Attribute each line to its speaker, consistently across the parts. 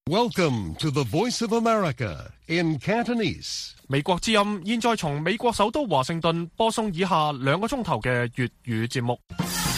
Speaker 1: Welcome to the Voice of America in Cantonese.
Speaker 2: 美國之音現在從美國首都華盛頓播送以下2個鐘頭嘅粵語節目。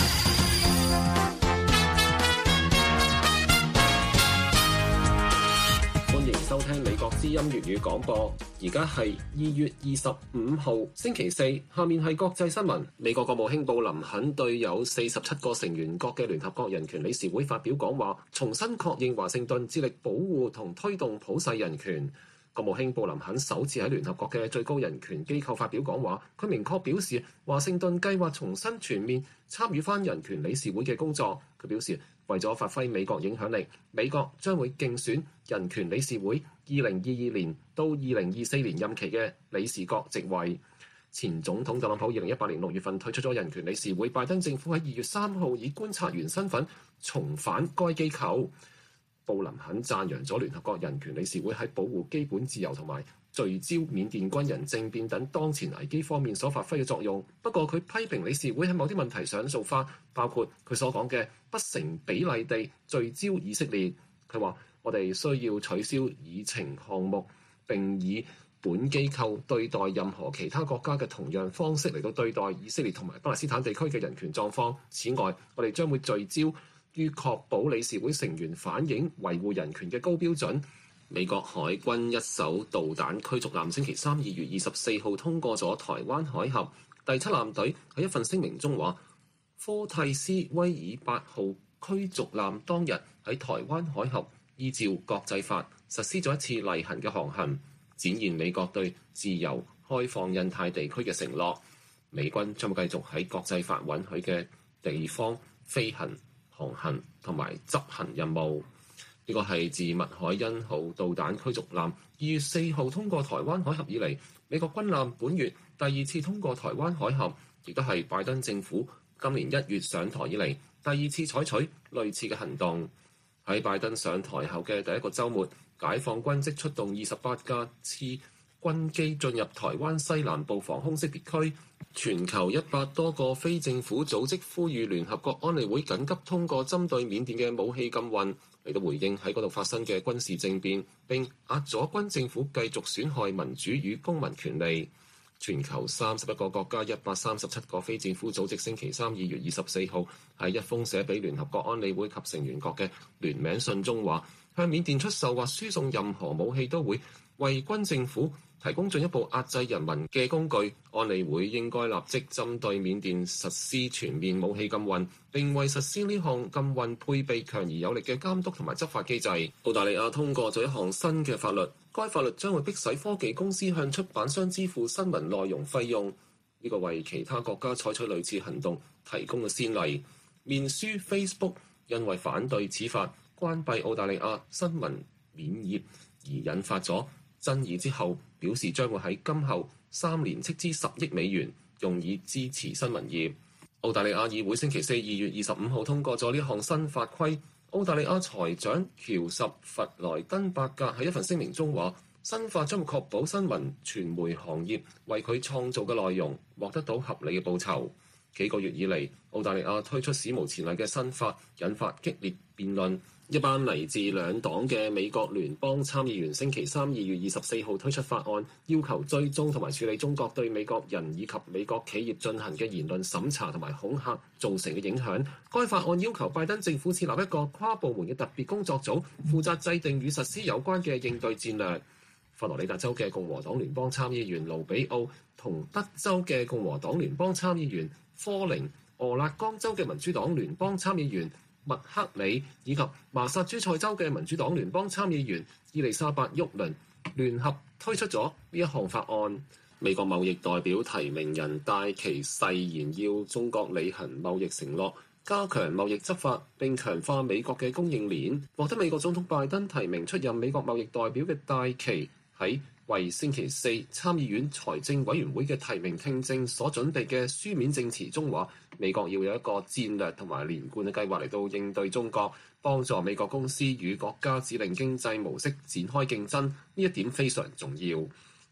Speaker 3: 歡迎收聽美國之音粵語廣播。而家係2月25號星期四，下面係國際新聞。美國國務卿布林肯對有47個成員國嘅聯合國人權理事會發表講話，重新確認華盛頓致力保護同推動普世人權。國務卿布林肯首次喺聯合國嘅最高人權機構發表講話，佢明確表示華盛頓計劃重新全面參與翻人權理事會嘅工作。佢表示，為咗發揮美國影響力，美國將會競選人權理事會2022年到2024年任期嘅理事國席位。前總統特朗普2018年6月份退出咗人權理事會，拜登政府喺2月3號以觀察員身份重返該機構。布林肯讚揚咗聯合國人權理事會喺保護基本自由同埋聚焦緬甸軍人政變等當前危機方面所發揮嘅作用。不過佢批評理事會喺某啲問題上做法，包括佢所講嘅不成比例地聚焦以色列。佢話：我哋需要取消議程項目，並以本機構對待任何其他國家嘅同樣方式嚟到對待以色列同埋巴勒斯坦地區嘅人權狀況。此外，我哋將會聚焦於確保理事會成員反映維護人權嘅高標準。美國海軍一艘導彈驅逐艦星期三2月24號通過咗台灣海峽。第7艦隊喺一份聲明中話，科蒂斯威爾8號驅逐艦當日喺台灣海峽依照國際法實施咗一次例行嘅航行，展現美國對自由開放印太地區嘅承諾。美軍將會繼續喺國際法允許嘅地方飛行、航行同埋執行任務。呢個係自麥凱恩號導彈驅逐艦2月4號通過台灣海峽以嚟，美國軍艦本月第2次通過台灣海峽，亦都係拜登政府今年1月上台以嚟第2次採取類似嘅行動。喺拜登上台後嘅第一個週末，解放軍即出動28架次軍機進入台灣西南部防空識別區。全球100多個非政府組織呼籲聯合國安理會緊急通過針對緬甸嘅武器禁運，嚟到回應喺嗰度發生嘅軍事政變，並壓阻軍政府繼續損害民主與公民權利。全球31個國家137個非政府組織星期三2月24號喺一封寫俾聯合國安理會及成員國嘅聯名信中話，向緬甸出售或輸送任何武器都會為軍政府提供進一步壓制人民嘅工具。安理會應該立即針對緬甸實施全面武器禁運，並為實施呢項禁運配備強而有力嘅監督同埋執法機制。澳大利亞通過咗一項新嘅法律，該法律將會迫使科技公司向出版商支付新聞內容費用。呢個為其他國家採取類似行動提供嘅先例。面書 Facebook 因為反對此法關閉澳大利亞新聞鏈業而引發咗爭議之後，表示將會喺今後3年斥資10億美元，用以支持新聞業。澳大利亞議會星期四2月25號通過咗呢項新法規。澳大利亞財長喬什弗萊登伯格喺一份聲明中話，新法將會確保新聞傳媒行業為佢創造嘅內容獲得到合理嘅報酬。幾個月以嚟，澳大利亞推出史無前例嘅新法，引發激烈辯論。一班嚟自兩黨嘅美國聯邦參議員星期三2月24號推出法案，要求追蹤同埋處理中國對美國人以及美國企業進行嘅言論審查同埋恐嚇造成嘅影響。該法案要求拜登政府設立一個跨部門嘅特別工作組，負責制定與實施有關嘅應對戰略。佛羅里達州嘅共和黨聯邦參議員盧比奧同德州嘅共和黨聯邦參議員科寧、俄勒岡州嘅民主黨聯邦參議員麥克里以及麻薩諸塞州嘅民主黨聯邦參議員伊麗莎白沃倫聯合推出咗呢一項法案。美國貿易代表提名人戴琪誓言要中國履行貿易承諾，加強貿易執法並強化美國嘅供應鏈。獲得美國總統拜登提名出任美國貿易代表嘅戴琪喺為星期四參議院財政委員會嘅提名聽證所準備嘅書面證詞中話，美國要有一個戰略同埋連貫嘅計劃嚟到應對中國，幫助美國公司與國家指定經濟模式展開競爭，呢一點非常重要。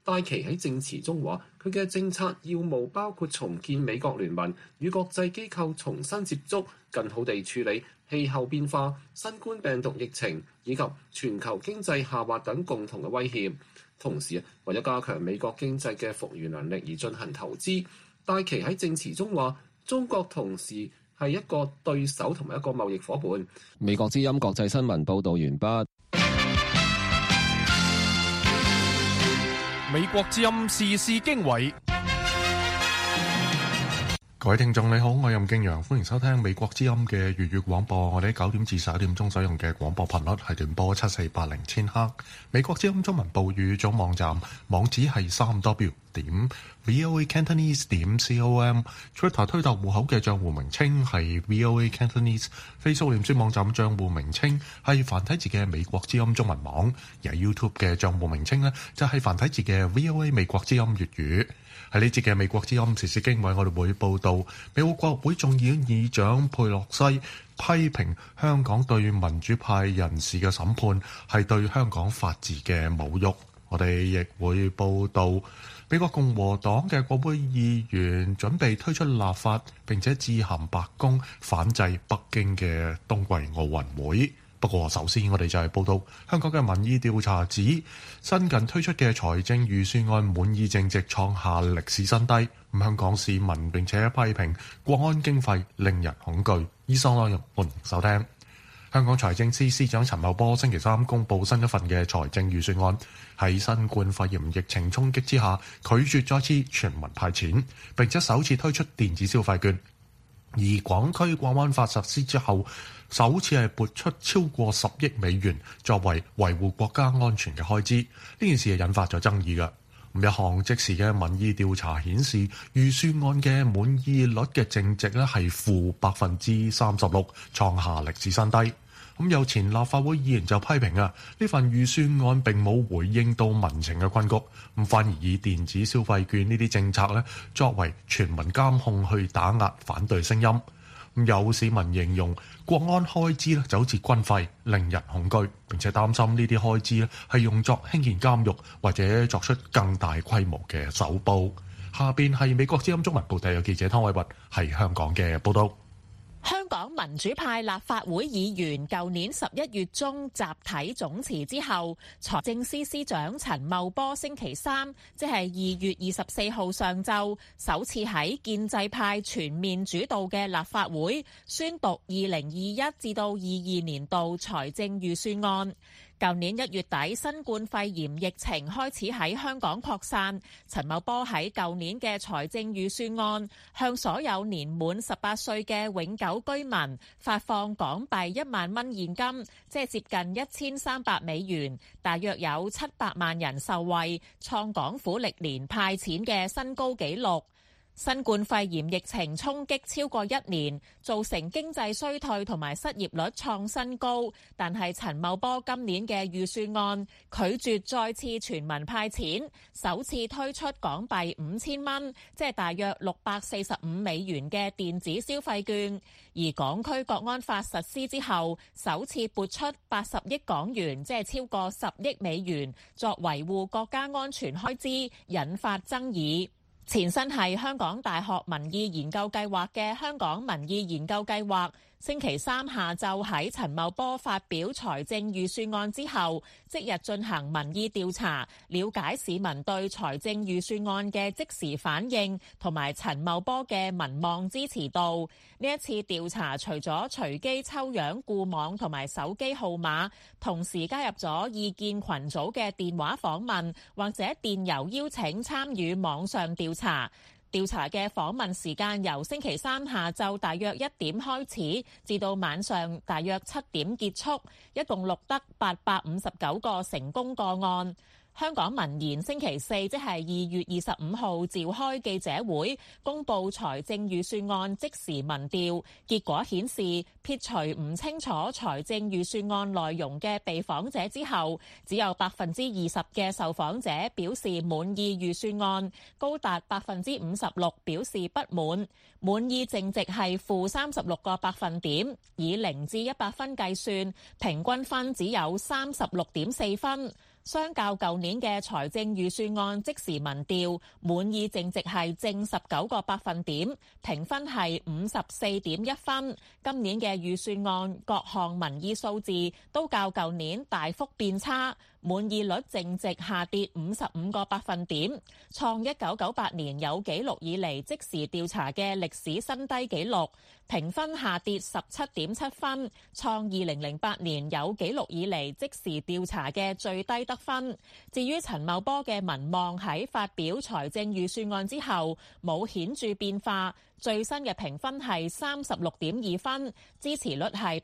Speaker 3: 戴琪喺證詞中話，佢嘅政策要務包括重建美國聯盟，與國際機構重新接觸，更好地處理氣候變化、新冠病毒疫情以及全球經濟下滑等共同嘅威脅。同時，為咗加強美國經濟嘅復原能力而進行投資。戴琪喺證詞中話，中國同時係一個對手同埋一個貿易夥伴。
Speaker 4: 美國之音國際新聞報導完畢。
Speaker 2: 美國之音時事經緯。
Speaker 5: 各位聽眾你好，我係任敬陽，歡迎收聽美國之音嘅粵語廣播。我哋喺9點至11點鐘使用嘅廣播頻率係短波7480千赫。美國之音中文部語總網站網址係3w.voacantonese.com。Twitter 推特戶口嘅賬戶名稱係 VOA Cantonese。Facebook 臉書網站賬戶名稱係繁體字嘅美國之音中文網。而 YouTube 嘅賬戶名稱呢，就係繁體字嘅 VOA 美國之音粵語。喺呢節嘅美國之音時事經緯，我哋會報道美國國會眾議院議長佩洛西批評香港對民主派人士嘅審判係對香港法治嘅侮辱。我哋亦會報道美國共和黨嘅國會議員準備推出立法，並且致函白宮反制北京嘅冬季奧運會。不過首先我哋就係報道香港嘅民意調查指，新近推出嘅財政預算案滿意淨值創下歷史新低。香港市民並且批評國安經費令人恐懼。以上內容歡迎收聽。香港財政司司長陳茂波星期三公布新一份嘅財政預算案，喺新冠肺炎疫情衝擊之下，拒絕再次全民派錢，並且首次推出電子消費券。而港區國安法實施之後，首次係撥出超過10億美元作為維護國家安全嘅開支，呢件事係引發咗爭議嘅。一項即時嘅民意調查顯示，預算案嘅滿意率嘅淨值咧係負36%，創下歷史新低。有前立法會議員就批評呢份預算案並冇回應到民情嘅困局，反而以電子消費券呢啲政策咧作為全民監控去打壓反對聲音。有市民形容國安開支咧就好似軍費，令人恐懼，並且擔心呢啲開支咧係用作興建監獄或者作出更大規模嘅搜捕。下邊係美國之音中文部特約記者湯偉拔係香港嘅報道。
Speaker 6: 香港民主派立法會議員舊年11月中集體總辭之後，財政司司長陳茂波星期三，即係2月24號上晝，首次喺建制派全面主導嘅立法會宣讀2021至到22年度財政預算案。舊年1月底，新冠肺炎疫情開始喺香港擴散。陳茂波喺舊年嘅財政預算案，向所有年滿18歲嘅永久居民發放港幣1萬蚊現金，即係接近1300美元，大約有700萬人受惠，創港府歷年派錢嘅新高紀錄。新冠肺炎疫情衝擊超過1年，造成經濟衰退同埋失業率創新高。但係陳茂波今年嘅預算案拒絕再次全民派錢，首次推出港幣5000蚊，即係大約645美元嘅電子消費券。而港區國安法實施之後，首次撥出80億港元，即係超過10億美元，作維護國家安全開支，引發爭議。前身係香港大學民意研究計劃嘅香港民意研究計劃，星期三下晝喺陳茂波發表財政預算案之後，即日進行民意調查，了解市民對財政預算案嘅即時反應同埋陳茂波嘅民望支持度。呢一次調查除咗隨機抽樣固網同埋手機號碼，同時加入咗意見群組嘅電話訪問或者電郵邀請參與網上調查。調查嘅訪問時間由星期三下晝大約1點開始，至到晚上大約7點結束，一共錄得859個成功個案。香港民研星期四即係2月25號召開記者會，公布財政預算案即時民調結果顯示，撇除唔清楚財政預算案內容嘅被訪者之後，只有20%嘅受訪者表示滿意預算案，高達56%表示不滿，滿意淨值係負36個百分點，以0至100分計算，平均分只有36.4分。 相較舊年嘅財政預算案即時民調，滿意淨值係正19個百分點，評分係54.1分。今年嘅預算案各項民意數字都較舊年大幅變差，滿意率淨值下跌55個百分點，創1998年有紀錄以嚟即時調查嘅歷史新低紀錄。評分下跌17.7分，創2008年有紀錄以嚟即時調查嘅最低得分。至於陳茂波嘅民望喺發表財政預算案之後冇顯著變化，最新嘅評分係36.2分，支持率係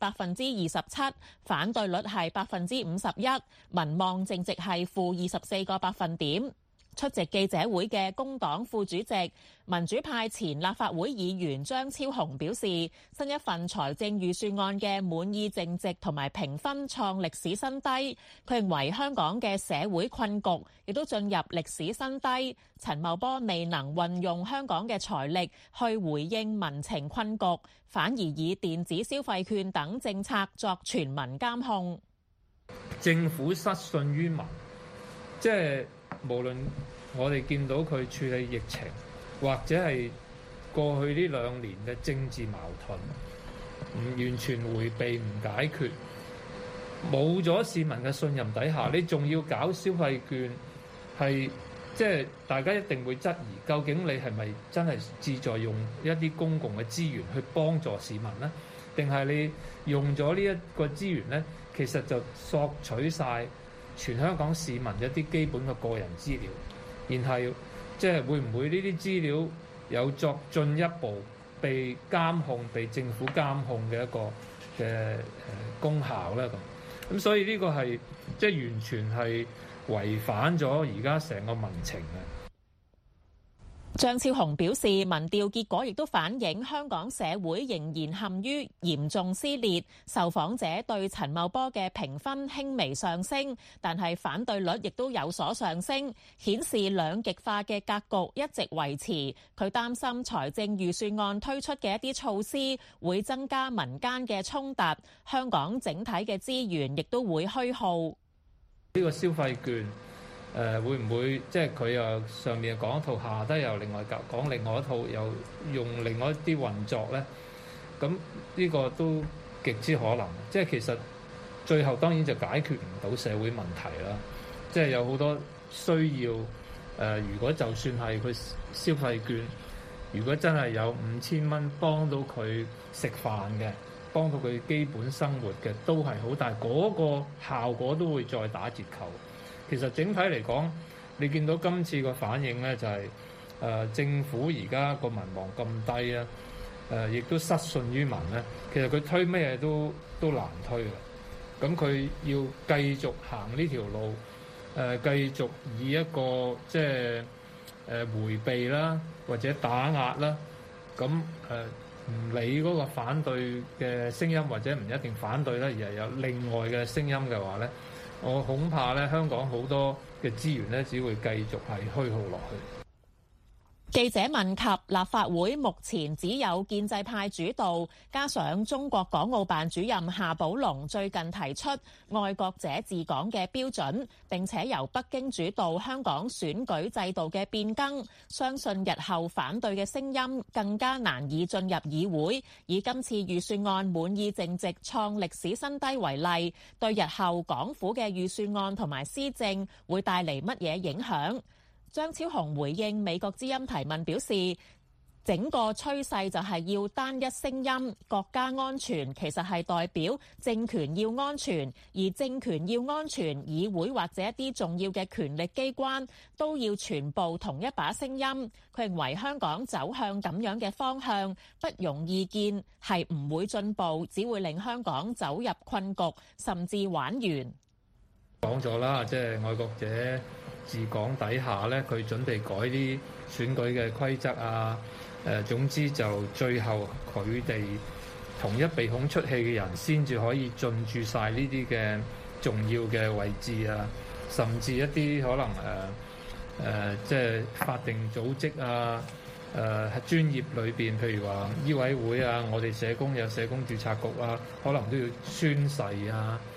Speaker 6: 27%，反對率係51%，民望淨值係-24個百分點。出席記者會嘅工黨副主席、民主派前立法會議員張超雄表示，新一份財政預算案嘅滿意淨值同埋評分創歷史新低。佢認為香港嘅社會困局亦都進入歷史新低，陳茂波未能運用香港嘅財力去回應民情困局，反而以電子消費券等政策作全民監控。
Speaker 7: 政府失信於民，即係無論我哋見到佢處理疫情，或者係過去呢2年嘅政治矛盾，唔完全迴避唔解決，冇咗市民嘅信任底下，你仲要搞消費券，係即係大家一定會質疑，究竟你係咪真係志在用一啲公共嘅資源去幫助市民呢？定係你用咗呢一個資源呢，其實就索取晒全香港市民一啲基本嘅個人資料，然後即係會唔會呢啲資料有作進一步被監控、被政府監控嘅一個嘅功效咧？咁所以呢個係即係完全係違反咗而家成個民情嘅。
Speaker 6: 張超雄表示，民調結果亦都反映香港社會仍然陷於嚴重撕裂，受訪者對陳茂波嘅評分輕微上升，但係反對率亦都有所上升，顯示兩極化嘅格局一直維持。佢擔心財政預算案推出嘅一啲措施會增加民間嘅衝突，香港整體嘅資源亦都會虛耗。
Speaker 7: 呢個消費券會唔會即係佢又上面講一套，下低又另外講另外一套，又用另外一啲運作呢？咁呢個都極之可能。即係其實最後當然就解決唔到社會問題啦。即係有好多需要如果就算係佢消費券，如果真係有5000蚊幫到佢食飯嘅，幫到佢基本生活嘅，都係好，但係嗰個效果都會再打折扣。其實整體嚟講，你見到今次個反應咧，就係政府而家個民望咁低啊，亦都失信於民咧。其實佢推咩都難推嘅。咁佢要繼續行呢條路，繼續以一個即係迴避啦，或者打壓啦，咁唔理嗰個反對嘅聲音，或者唔一定反對啦，而係有另外嘅聲音嘅話咧，我恐怕咧，香港好多嘅資源咧，只會繼續係虛耗落去。
Speaker 6: 記者問及立法會目前只有建制派主導，加上中國港澳辦主任夏寶龍最近提出愛國者治港嘅標準，並且由北京主導香港選舉制度嘅變更，相信日後反對嘅聲音更加難以進入議會。以今次預算案滿意淨值創歷史新低為例，對日後港府嘅預算案同埋施政會帶嚟乜嘢影響？張超雄回應美國之音提問表示，整個趨勢就係要單一聲音，國家安全其實係代表政權要安全，而政權要安全，議會或者一啲重要嘅權力機關都要全部同一把聲音。佢認為香港走向咁樣嘅方向不容易見，係唔會進步，只會令香港走入困局，甚至玩完。
Speaker 7: 講咗啦，即係愛國者治港底下咧，佢準備改啲選舉嘅規則啊。總之就最後佢哋同一鼻孔出氣嘅人先至可以進駐晒呢啲嘅重要嘅位置啊，甚至一啲可能即係法定組織啊，專業裏邊，譬如話醫委會啊，我哋社工有社工註冊局啊，可能都要宣誓啊。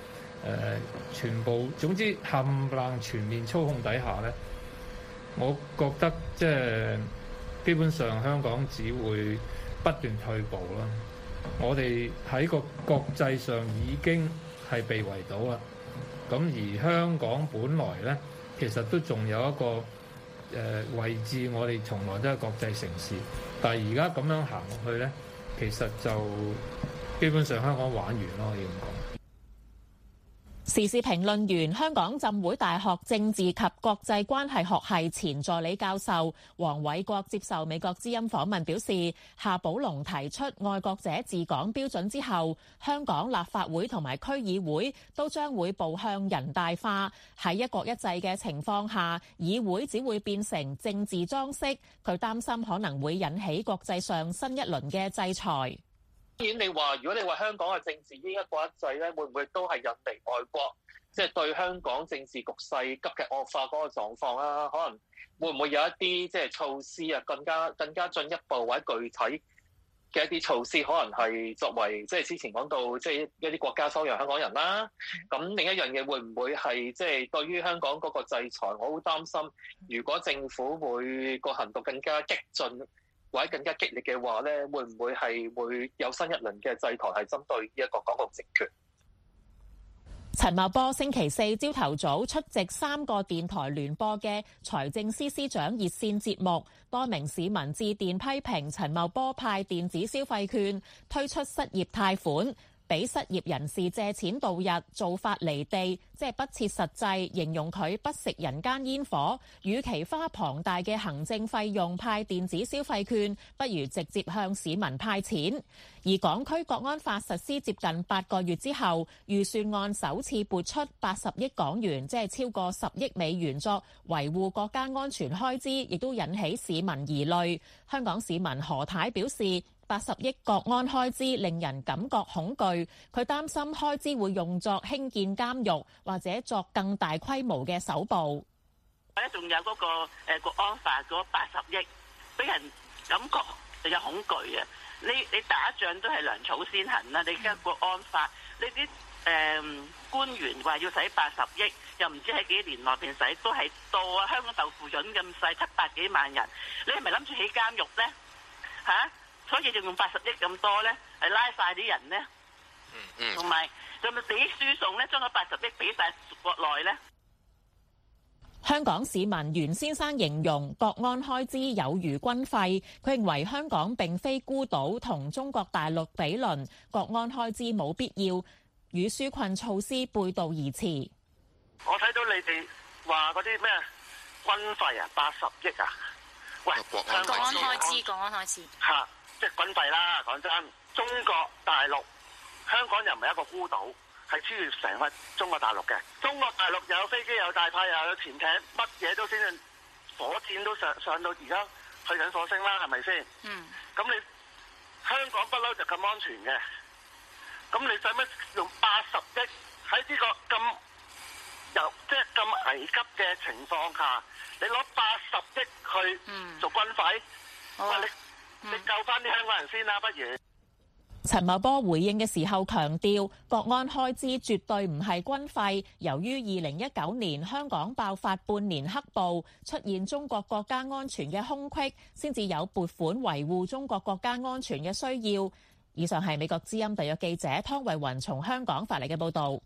Speaker 7: 全部總之冚唪唥全面操控底下咧，我覺得即係基本上香港只會不斷退步啦。我哋喺個國際上已經係被圍堵啦。咁而香港本來咧，其實都仲有一個位置，我哋從來都係國際城市。但係而家咁樣行落去咧，其實就基本上香港玩完咯，可以咁講。
Speaker 6: 時事評論員、香港浸會大學政治及國際關係學系前助理教授黃偉國接受美國之音訪問表示，夏寶龍提出愛國者治港標準之後，香港立法會同埋區議會都將會步向人大化。喺一國一制嘅情況下，議會只會變成政治裝飾。佢擔心可能會引起國際上新一輪嘅制裁。
Speaker 8: 當然，如果你話香港嘅政治應一國一制咧，會唔會都係引嚟外國即係對香港政治局勢急劇惡化嗰個狀況啦？可能會唔會有一啲即係措施啊，更加進一步或者具體嘅一啲措施，可能係作為即係之前講到即係一啲國家收養香港人啦。咁另一樣嘢會唔會係即係對於香港嗰個制裁？我好擔心，如果政府會個行動更加激進，或者更加激烈嘅話咧，會唔會有新一輪嘅制裁係針對呢一個港共政權？
Speaker 6: 陳茂波星期四朝頭早出席3個電台聯播嘅財政司司長熱線節目，多名市民致電批評陳茂波派電子消費券推出失業貸款，俾失業人士借錢度日，做法離地，即係不切實際，形容佢不食人間煙火。與其花龐大嘅行政費用派電子消費券，不如直接向市民派錢。而港區國安法實施接近8個月之後，預算案首次撥出80億港元，即係超過10億美元作維護國家安全開支，亦都引起市民疑慮。香港市民何太表示，80億國安開支令人感覺恐懼，佢擔心開支會用作興建監獄或者作更大規模嘅搜捕。
Speaker 9: 仲有嗰個國安法嗰80億，俾人感覺有恐懼啊！你打仗都係糧草先行啦，你而家國安法，你啲官員話要使80億，又唔知喺幾年內邊使，都係到啊香港豆腐潤咁細700幾萬人，你係咪諗住起監獄咧？嚇！所以就用80億咁多咧，係拉晒啲人咧，同埋就咪俾輸送咧，將嗰80億俾晒國內咧。
Speaker 6: 香港市民袁先生形容國安開支有如軍費，佢認為香港並非孤島同中國大陸比鄰，國安開支冇必要，與紓困措施背道而馳。
Speaker 9: 我睇到你哋話嗰啲咩軍費啊，80億啊，喂，國安開支嚇。即係軍費啦，講真，中國大陸香港又唔係一個孤島，係超越成個中國大陸嘅。中國大陸有飛機、有大炮、又有潛艇，乜嘢都先進，火箭都上到而家去緊火星啦，係咪先？咁你香港不嬲就咁安全嘅，咁你使乜用80億喺呢個咁即係咁危急嘅情況下，你攞80億去做軍費？你救翻啲香港人先啦，不如。
Speaker 6: 陳茂波回應嘅時候強調，國安開支絕對唔係軍費。由於2019年香港爆發半年黑暴，出現中國國家安全嘅空隙，先至有撥款維護中國國家安全嘅需要。以上係美國之音特約記者湯慧雲從香港發嚟嘅報導。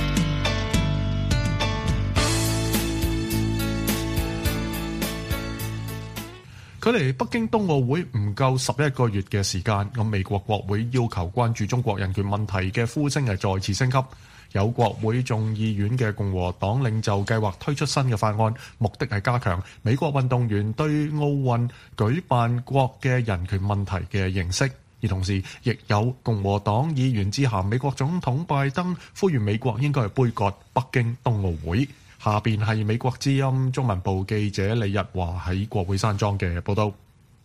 Speaker 5: 距離北京冬奧會唔夠11個月嘅時間，咁美國國會要求關注中國人權問題嘅呼聲係再次升級。有國會眾議院嘅共和黨領袖計劃推出新嘅法案，目的係加強美國運動員對奧運舉辦國嘅人權問題嘅認識。而同時，亦有共和黨議員致函美國總統拜登，呼籲美國應該係杯葛北京冬奧會。下邊係美國之音中文部記者李日華喺國會山莊嘅報道。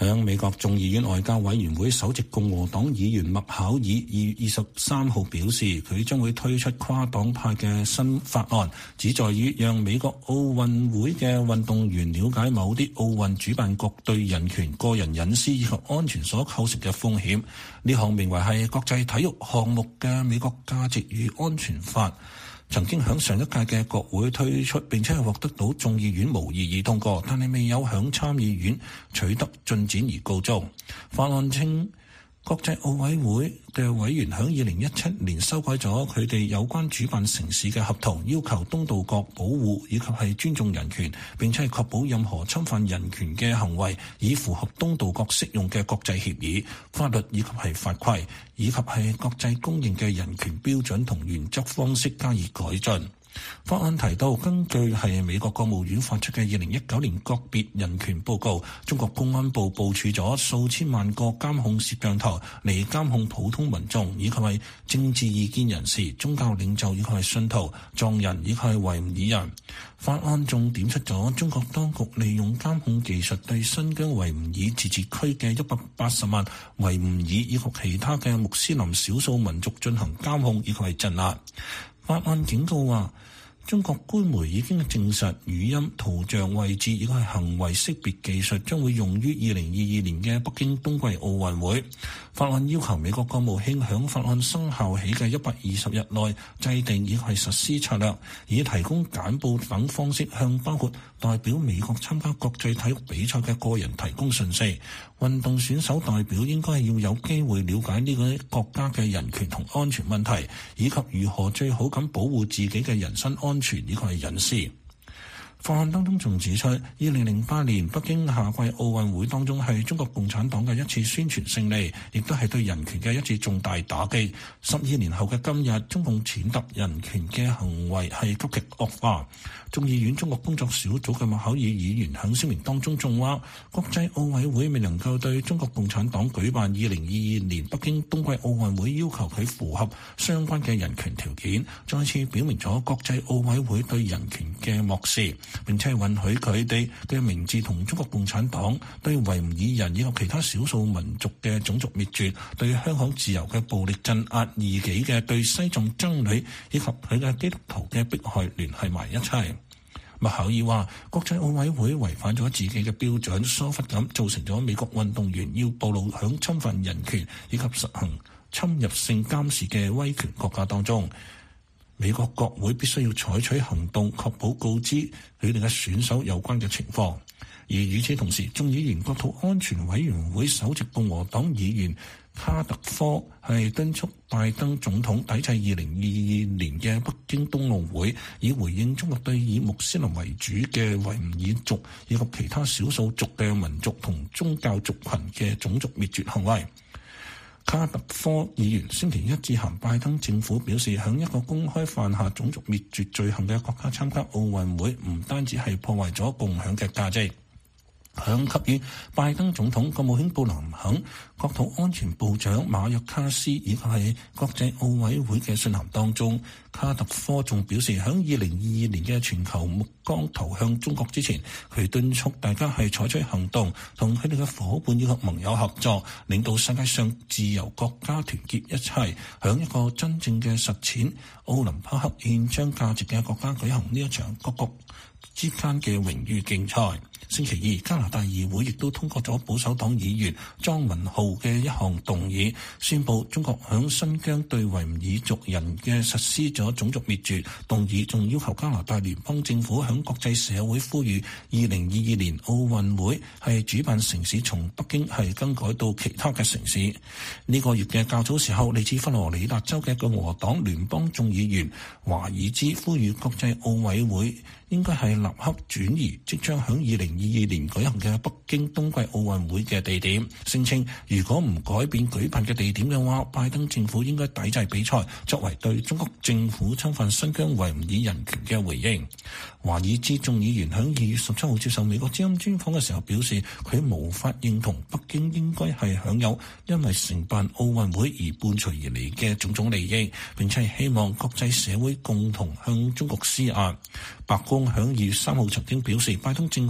Speaker 10: 響美國眾議院外交委員會首席共和黨議員麥考爾2月23號表示，佢將會推出跨黨派嘅新法案，旨在於讓美國奧運會嘅運動員了解某啲奧運主辦國對人權、個人隱私以及安全所構成嘅風險。呢項名為係國際體育項目嘅美國價值與安全法，曾經響上一屆嘅國會推出，並且係獲得到眾議院無異議通過，但係未有響參議院取得進展而告終。法案稱，國際奧委會嘅委員響2017年修改咗佢哋有關主辦城市嘅合同，要求東道國保護以及係尊重人權，並且係確保任何侵犯人權嘅行為以符合東道國適用嘅國際協議、法律以及係法規，以及係國際公認嘅人權標準同原則方式加以改進。法案提到，根據係美國國務院發出嘅2019年個別人權報告，中國公安部部署咗數千萬個監控攝像頭嚟監控普通民眾，以及係政治意見人士、宗教領袖以及係信徒、藏人以及係維吾爾人。法案仲點出咗中國當局利用監控技術對新疆維吾爾自治區嘅180萬維吾爾以及其他嘅穆斯林少數民族進行監控以及係鎮壓。法案警告話，中國官媒已經證實語音、圖像、位置以及係行為識別技術將會用於2022年嘅北京冬季奧運會。法案要求美國國務卿響法案生效起嘅120日內制定以及係實施策略，以提供簡報等方式向包括代表美國參加國際體育比賽嘅個人提供信息。運動選手代表應該要有機會了解呢個國家嘅人權同安全問題，以及如何最好咁保護自己嘅人身安全以及係隱私。法案當中仲指出，2008年北京夏季奧運會當中係中國共產黨嘅一次宣傳勝利，亦都係對人權嘅一次重大打擊。12年後嘅今日，中共踐踏人權嘅行為係急劇惡化。眾議院中國工作小組嘅麥考爾議員喺聲明當中仲話，國際奧委會未能夠對中國共產黨舉辦2022年北京冬季奧運會要求佢符合相關嘅人權條件，再次表明咗國際奧委會對人權嘅漠視，並且允許佢哋嘅名字同中國共產黨對維吾爾人以及其他少數民族嘅種族滅絕、對香港自由嘅暴力鎮壓異己嘅對西藏僧侶以及佢嘅基督徒嘅迫害聯繫埋一齊。麥考爾話，國際奧委會違反咗自己嘅標準，疏忽咁造成咗美國運動員要暴露響侵犯人權以及實行侵入性監視嘅威權國家當中。美國國會必須要採取行動，確保告知佢哋嘅選手有關嘅情況。而與此同時，眾議院國土安全委員會首席共和黨議員卡特科係敦促拜登總統抵制2022年嘅北京冬奧會，以回應中國對以穆斯林為主嘅維吾爾族以及其他少數族嘅民族同宗教族群嘅種族滅絕行為。卡特科議員星期一致函拜登政府，表示響一個公開犯下種族滅絕罪行嘅國家參加奧運會，唔單止係破壞咗共享嘅價值。響給予拜登總統、國務卿布林肯、國土安全部長馬約卡斯以及係國際奧委會嘅信函當中，卡特科仲表示，響2022年嘅全球目光投向中國之前，佢敦促大家係採取行動，同佢哋嘅夥伴以及盟友合作，令到世界上自由國家團結一齊，響一個真正嘅實踐奧林匹克憲章價值嘅國家舉行呢一場各國之間嘅榮譽競賽。星期二，加拿大議會亦都通過咗保守黨議員莊文浩嘅一項動議，宣布中國響新疆對維吾爾族人嘅實施咗種族滅絕。動議仲要求加拿大聯邦政府響國際社會呼籲2022年奧運會係主辦城市從北京係更改到其他嘅城市。呢個月嘅較早時候，嚟自佛羅里達州嘅共和黨聯邦眾議員華爾茲呼籲國際奧委會應該係立刻轉移即將響2022年舉行嘅北京冬季奧運會嘅地點，聲稱如果唔改變舉辦嘅地點嘅話，拜登政府應該抵制比賽，作為對中國政府侵犯新疆維吾爾人權嘅回應。華爾茲眾議員響2月17號接受美國之音專訪嘅時候表示，佢無法認同北京應該係享有因為承辦奧運會而伴隨而嚟嘅種種利益，並且係希望國際社會共同向中國施壓。白宮響2月3號曾經表示，拜登政府無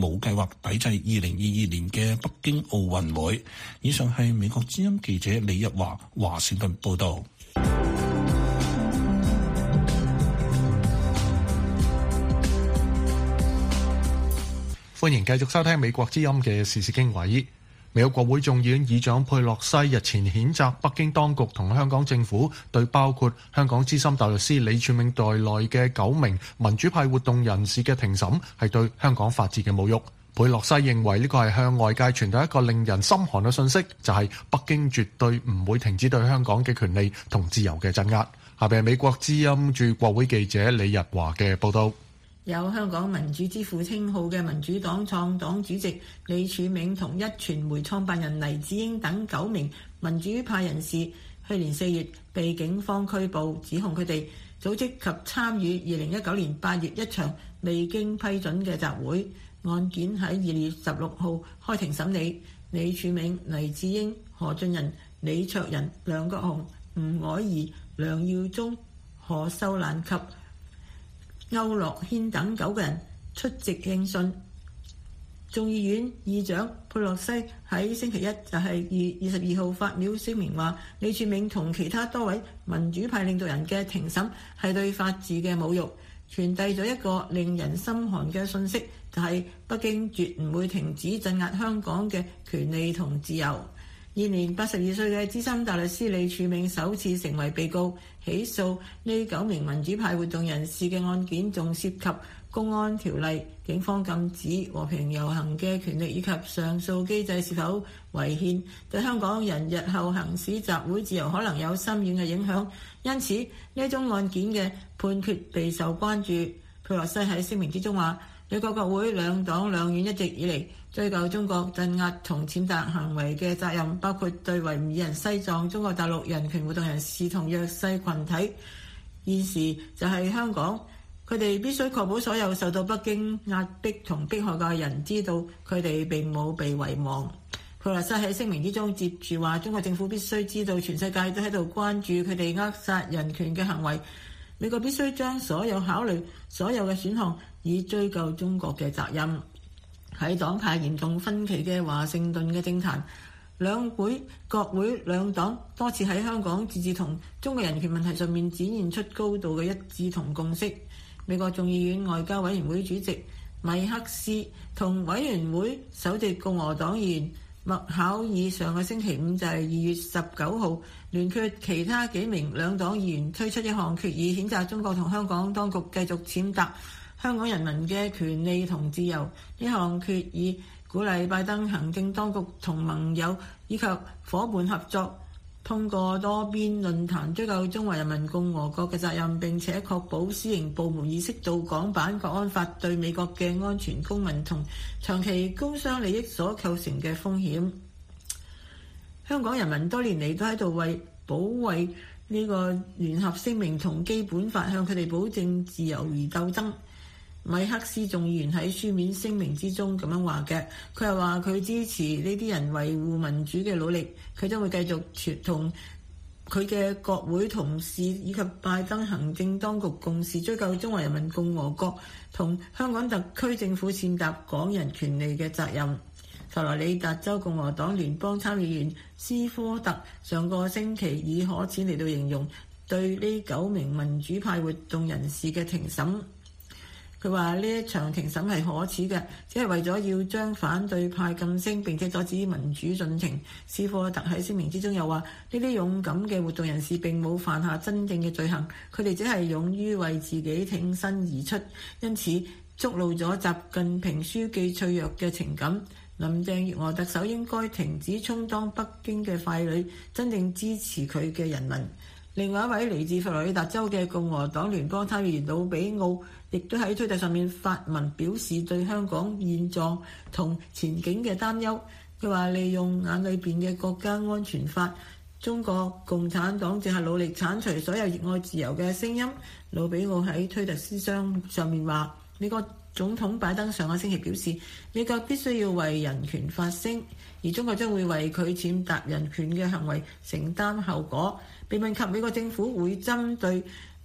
Speaker 10: 冇計劃抵制2022年嘅北京奧運會。以上係美國之音記者李日華華盛頓報導。
Speaker 5: 歡迎繼續收聽美國之音嘅時事經緯。美國國會眾議院議長佩洛西日前譴責北京當局同香港政府對包括香港資深大律師李柱銘在內嘅9名民主派活動人士嘅庭審係對香港法治嘅侮辱。佩洛西認為呢個係向外界傳達一個令人心寒嘅信息，就係北京絕對唔會停止對香港嘅權利同自由嘅鎮壓。下邊係美國之音駐國會記者李日華嘅報道。
Speaker 11: 有香港民主之父稱號嘅民主黨創黨主席李柱銘同壹傳媒創辦人黎智英等9名民主派人士，去年4月被警方拘捕，指控佢哋組織及參與2019年8月一場未經批准嘅集會。案件喺2月16號開庭審理，李柱銘、黎智英、何俊仁、李卓人、梁國雄、吳靄儀、梁耀忠、何秀蘭及區諾軒等9個人出席應訊。眾議院議長佩洛西喺星期一就係2月22號發表聲明話，李柱銘同其他多位民主派領導人嘅庭審係對法治嘅侮辱，傳遞咗一個令人心寒嘅訊息，就係北京絕唔會停止鎮壓香港嘅權利同自由。現年82歲嘅資深大律師李柱銘首次成為被告，起訴呢9名民主派活動人士嘅案件仲涉及公安條例、警方禁止和平遊行嘅權利以及上訴機制是否違憲，對香港人日後行使集會自由可能有深遠嘅影響。因此呢宗案件嘅判決備受關注。佩洛西喺聲明之中話，美國國會兩黨兩院一直以嚟追究中國鎮壓同踐踏行為嘅責任，包括對維吾爾人、西藏、中國大陸人權活動人士同弱勢群體。現時就係香港，佢哋必須確保所有受到北京壓迫同迫害嘅人知道佢哋並冇被遺忘。佩洛西喺聲明之中接住話，中國政府必須知道全世界都喺度關注佢哋扼殺人權嘅行為，美國必須將所有考慮所有嘅選項以追究中國嘅責任。喺黨派嚴重分歧嘅華盛頓嘅政壇，國會兩黨多次喺香港自治同中國人權問題上面展現出高度嘅一致同共識。美國眾議院外交委員會主席米克斯同委員會首席共和黨議員麥考爾上個星期五就係2月19號聯決其他幾名兩黨議員推出一項決議，譴責中國同香港當局繼續踐踏香港人民嘅權利同自由。呢項決議鼓勵拜登行政當局同盟友以及伙伴合作，通過多邊論壇追究中華人民共和國嘅責任，並且確保私營部門意識到港版國安法對美國嘅安全、公民同長期工商利益所構成嘅風險。香港人民多年嚟都喺度為保衛呢個聯合聲明同基本法向佢哋保證自由而鬥爭。米克斯眾議員喺書面聲明之中咁樣話嘅，佢係話佢支持呢啲人維護民主嘅努力，佢將會繼續同佢嘅國會同事以及拜登行政當局共事，追究中華人民共和國同香港特區政府踐踏港人權利嘅責任。佛羅里達州共和黨聯邦參議員斯科特上個星期以可恥嚟到形容對呢9名民主派活動人士嘅庭審。佢話呢一場庭審係可恥嘅，只係為咗要將反對派噤聲，並且阻止民主進程。斯科特喺聲明之中又話：呢啲勇敢嘅活動人士並冇犯下真正嘅罪行，佢哋只係勇於為自己挺身而出，因此觸怒咗習近平書記脆弱嘅情感。林鄭月娥特首應該停止充當北京嘅傀儡，真正支持佢嘅人民。另外一位嚟自佛羅里達州嘅共和黨聯邦參議員魯比奧亦都喺推特上面發文表示對香港現狀同前景嘅擔憂。佢話利用眼裏邊嘅國家安全法，中國共產黨正係努力剷除所有熱愛自由嘅聲音。魯比奧喺推特私箱上面話，美國總統拜登上個星期表示，美國必須要為人權發聲，而中國將會為佢踐踏人權嘅行為承擔後果。被問及美國政府會針對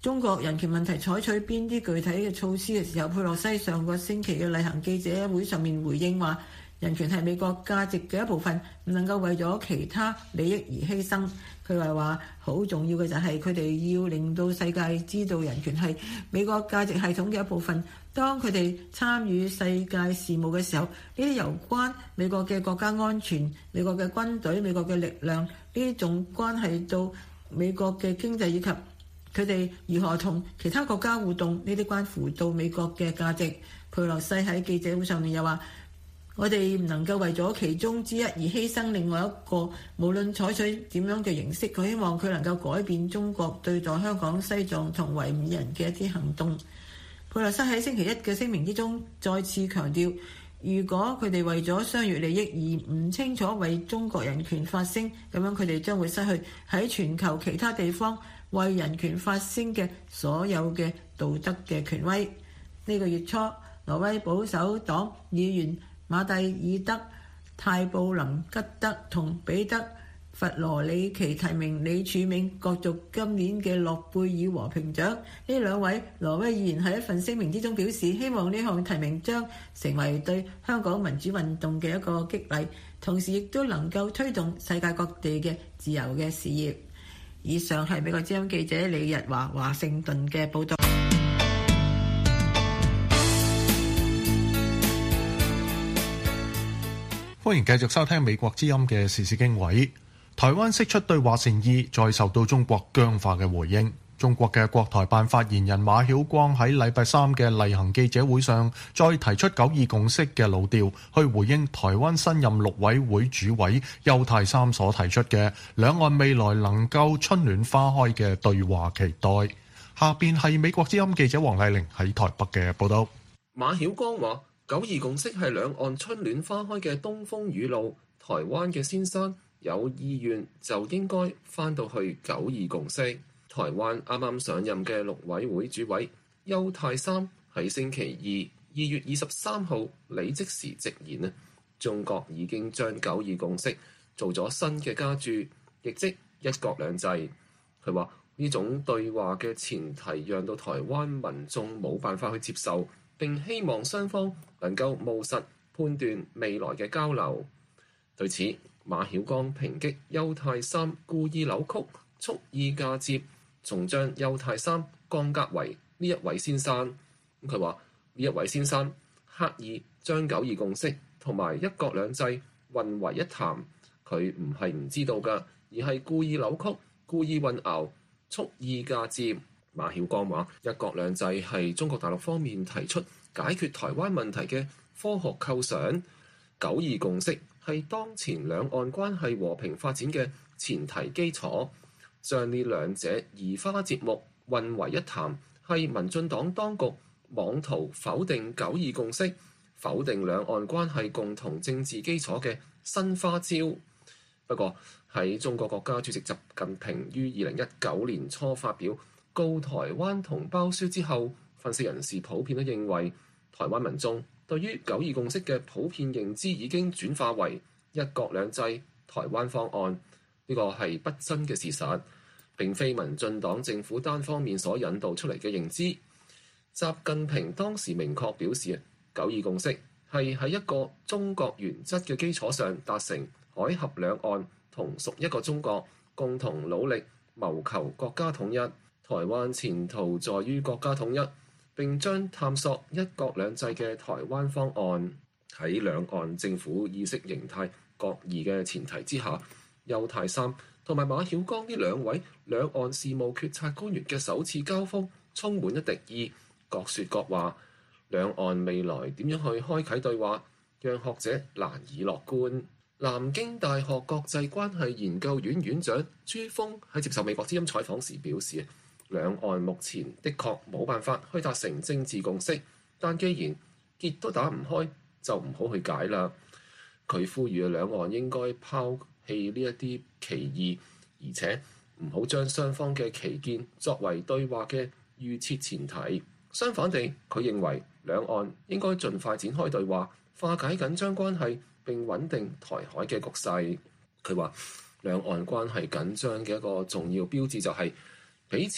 Speaker 11: 中國人權問題採取邊啲具體嘅措施嘅時候，佩洛西上個星期嘅例行記者會上面回應話，人權係美國價值嘅一部分，唔能夠為咗其他利益而犧牲。佢話好重要嘅就係佢哋要令到世界知道人權係美國價值系統嘅一部分。當佢哋參與世界事務嘅時候，呢啲有關美國嘅國家安全、美國嘅軍隊、美國嘅力量，呢啲仲關係到美國嘅經濟以及佢哋如何同其他國家互動，呢啲關乎到美國嘅價值。佩洛西喺記者會上面又話，我哋唔能夠為咗其中之一而犧牲另外一個，無論採取點樣嘅形式。佢希望佢能夠改變中國對待香港、西藏同維吾爾人嘅一啲行動。佩洛西喺星期一嘅聲明之中再次強調，如果佢哋為咗商業利益而唔清楚為中國人權發聲，咁樣佢哋將會失去喺全球其他地方為人權發聲嘅所有嘅道德嘅權威。呢個月初，挪威保守黨議員馬蒂爾德泰布林吉德同彼得弗羅里奇提名李柱銘角逐今年嘅諾貝爾和平獎。呢兩位挪威議員喺一份聲明之中表示，希望呢項提名將成為對香港民主運動嘅一個激勵，同時亦都能夠推動世界各地嘅自由嘅事業。以上係美國之音記者李日華華盛頓嘅報道。
Speaker 5: 歡迎繼續收聽美國之音嘅時事經緯。台灣釋出對話誠意，再受到中國僵化嘅回應。中國嘅國台辦發言人馬曉光喺禮拜三嘅例行記者會上，再提出九二共識嘅老調，去回應台灣新任陸委會主委邱太三所提出嘅兩岸未來能夠春暖花開嘅對話期待。下邊係美國之音記者黃麗玲喺台北嘅報道。
Speaker 3: 馬曉光話：九二共識係兩岸春暖花開嘅東風雨露，台灣嘅先生有意願就應該返到去九二共識。台灣啱啱上任嘅陸委會主委邱太三喺星期二2月23號履職時直言咧，中國已經將九二共識做咗新嘅加注，亦即一國兩制。佢話呢種對話嘅前提讓到台灣民眾冇辦法去接受，並希望雙方能夠務實判斷未來嘅交流。對此，馬曉光抨擊邱太三故意扭曲、蓄意嫁接，仲將邱太三降格為呢一位先生。佢話呢一位先生刻意將九二共識同埋一國兩制混為一談，佢唔係唔知道㗎，而係故意扭曲、故意混淆、蓄意嫁接。馬曉光話：一國兩制係中國大陸方面提出解決台灣問題嘅科學構想，九二共識係當前兩岸關係和平發展嘅前提基礎。將呢兩者移花接木混為一談，係民進黨當局妄圖否定九二共識、否定兩岸關係共同政治基礎嘅新花招。不過喺中國國家主席習近平於2019年初發表告台灣同胞書之後，分析人士普遍都認為，台灣民眾對於九二共識嘅普遍認知已經轉化為一國兩制台灣方案。呢個係不爭嘅事實，並非民進黨政府單方面所引導出嚟嘅認知。習近平當時明確表示，九二共識係喺一個中國原則嘅基礎上達成海峽兩岸同屬一個中國，共同努力謀求國家統一。台灣前途在於國家統一，並將探索一國兩制嘅台灣方案。喺兩岸政府意識形態各異嘅前提之下，邱太三同埋馬曉光呢兩位兩岸事務決策官員嘅首次交鋒充滿咗敵意，各說各話。兩岸未來點樣去開啓對話，讓學者難以樂觀。南京大學國際關係研究院院長朱峰喺接受美國之音採訪時表示，兩岸目前的確冇辦法去達成政治共識，但既然結都打唔開，就唔好去解啦。佢呼籲兩岸應該拋棄呢一啲歧義，而且唔好將雙方嘅歧見作為對話嘅預設前提。相反地，佢認為兩岸應該盡快展開對話，化解緊張關係並穩定台海嘅局勢。佢話兩岸關係緊張嘅一個重要標誌就係彼此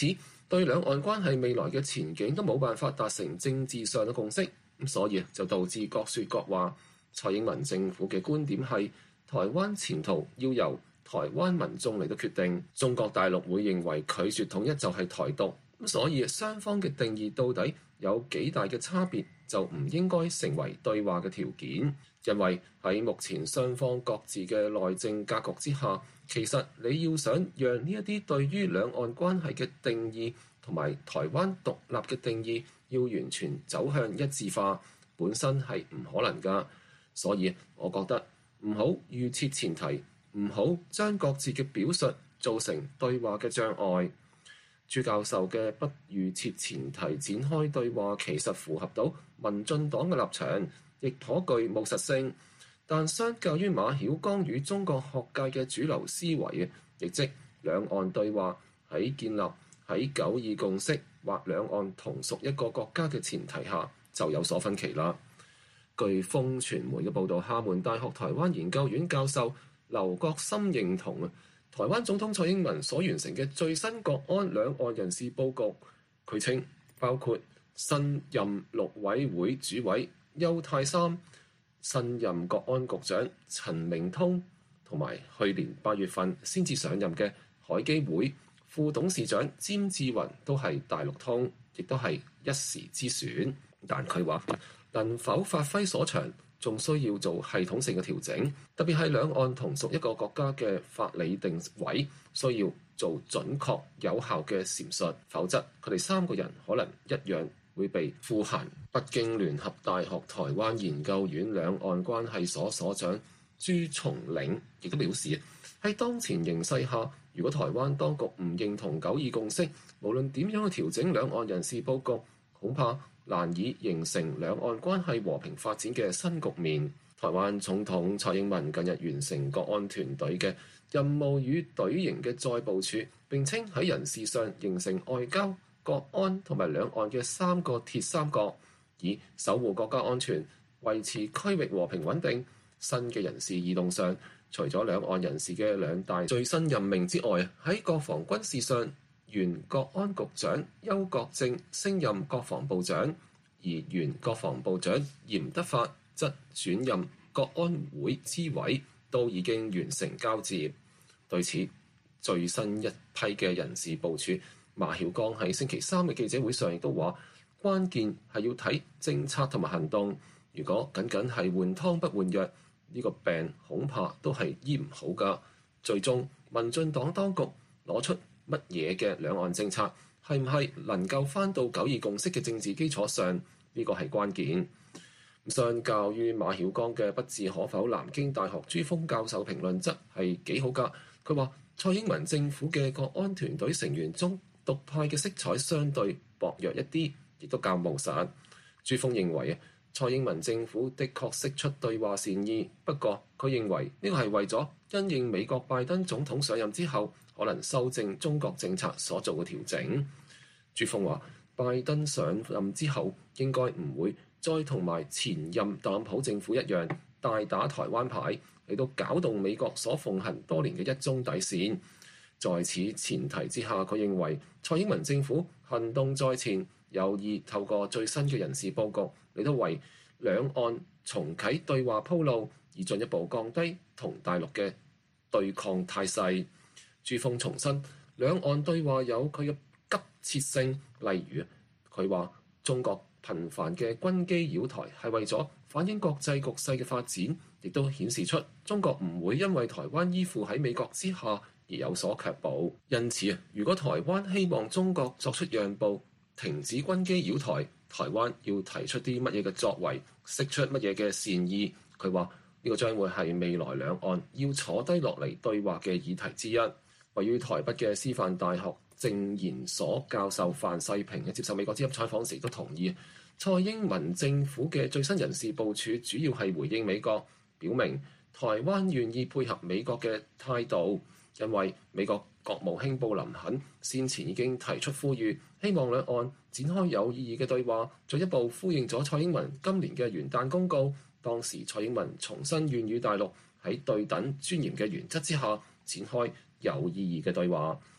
Speaker 3: 對兩岸關係未來嘅前景都冇辦法達成政治上嘅共識，咁所以就導致各說各話。蔡英文政府嘅觀點係台灣前途要由台灣民眾嚟到決定，中國大陸會認為拒絕統一就係台獨，咁所以雙方嘅定義到底有幾大嘅差別，就唔應該成為對話嘅條件。因為喺目前雙方各自嘅內政格局之下，其實你要想讓呢一啲對於兩岸關係嘅定義同埋台灣獨立嘅定義要完全走向一致化，本身係唔可能㗎。所以我覺得唔好預設前提，唔好將各自嘅表述造成對話嘅障礙。朱教授嘅不預設前提展開對話，其實符合到民進黨嘅立場，亦頗具務實性。但相較於馬曉光與中國學界嘅主流思維，亦即兩岸對話喺建立喺九二共識或兩岸同屬一個國家嘅前提下，就有所分歧啦。據風傳媒嘅報導，廈門大學台灣研究院教授劉國森認同台灣總統蔡英文所完成嘅最新國安兩岸人事佈局，佢稱包括新任陸委會主委邱太三、新任國安局長陳明通，同埋去年8月份先至上任嘅海基會副董事長詹志雲都係大陸通，亦都係一時之選。但佢話能否發揮所長，仲需要做系統性嘅調整，特別係兩岸同屬一個國家嘅法理定位，需要做準確有效嘅闡述，否則佢哋3個人可能一樣會被敷衍。北京聯合大學台灣研究院兩岸關係所所長朱松嶺亦都表示，喺當前形勢下，如果台灣當局唔認同九二共識，無論點樣去調整兩岸人事佈局，恐怕難以形成兩岸關係和平發展嘅新局面。台灣總統蔡英文近日完成國安團隊嘅任務與隊形嘅再部署，並稱喺人事上形成外交、國安同埋兩岸嘅3個鐵三角，以守護國家安全、維持區域和平穩定。新嘅人事異動上，除咗兩岸人士嘅2大最新任命之外，喺國防軍事上，原國安局長邱國正升任國防部長，而原國防部長嚴德發則轉任國安會諮委，都已經完成交接。對此，最新一批嘅人事部署，馬曉光喺星期3嘅記者會上亦都話，關鍵係要睇政策同埋行動。如果僅僅係換湯不換藥，呢個病恐怕都係醫唔好㗎。最終，民進黨當局攞出乜嘢嘅兩岸政策，係唔係能夠返到九二共識嘅政治基礎上？呢個係關鍵。相較於馬曉光嘅不置可否，南京大學朱峰教授評論則係幾好㗎。佢話蔡英文政府嘅國安團隊成員中，獨派嘅色彩相對薄弱一啲，亦都較務實。朱峰認為蔡英文政府的確釋出對話善意，不過佢認為呢個係為咗因應美國拜登總統上任之後可能修正中國政策所做嘅調整。朱峰話：拜登上任之後應該唔會再同埋前任特朗普政府一樣大打台灣牌，嚟到搞動美國所奉行多年嘅一中底線。在此前提之下，佢認為蔡英文政府行動在前，有意透過最新嘅人事佈局嚟到為兩岸重啟對話鋪路，以進一步降低同大陸嘅對抗態勢。朱峰重申，兩岸對話有佢嘅急切性，例如佢話中國頻繁嘅軍機擾台係為咗反映國際局勢嘅發展，亦都顯示出中國唔會因為台灣依附喺美國之下而有所卻步。因此如果台灣希望中國作出讓步，停止軍機擾台，台灣要提出啲乜嘢嘅作為，釋出乜嘢嘅善意。佢話呢個將會係未來兩岸要坐低落嚟對話嘅議題之一。位於台北嘅師範大學政研所教授范世平接受美國之音採訪時都同意，蔡英文政府嘅最新人事部署主要係回應美國，表明台灣願意配合美國嘅態度，因為美國國務卿布林肯先前已經提出呼籲，希望兩岸展開有意義嘅對話，進一步呼應咗蔡英文今年嘅元旦公告。當時蔡英文重申願與大陸喺對等尊嚴嘅原則之下展開有意義嘅對話。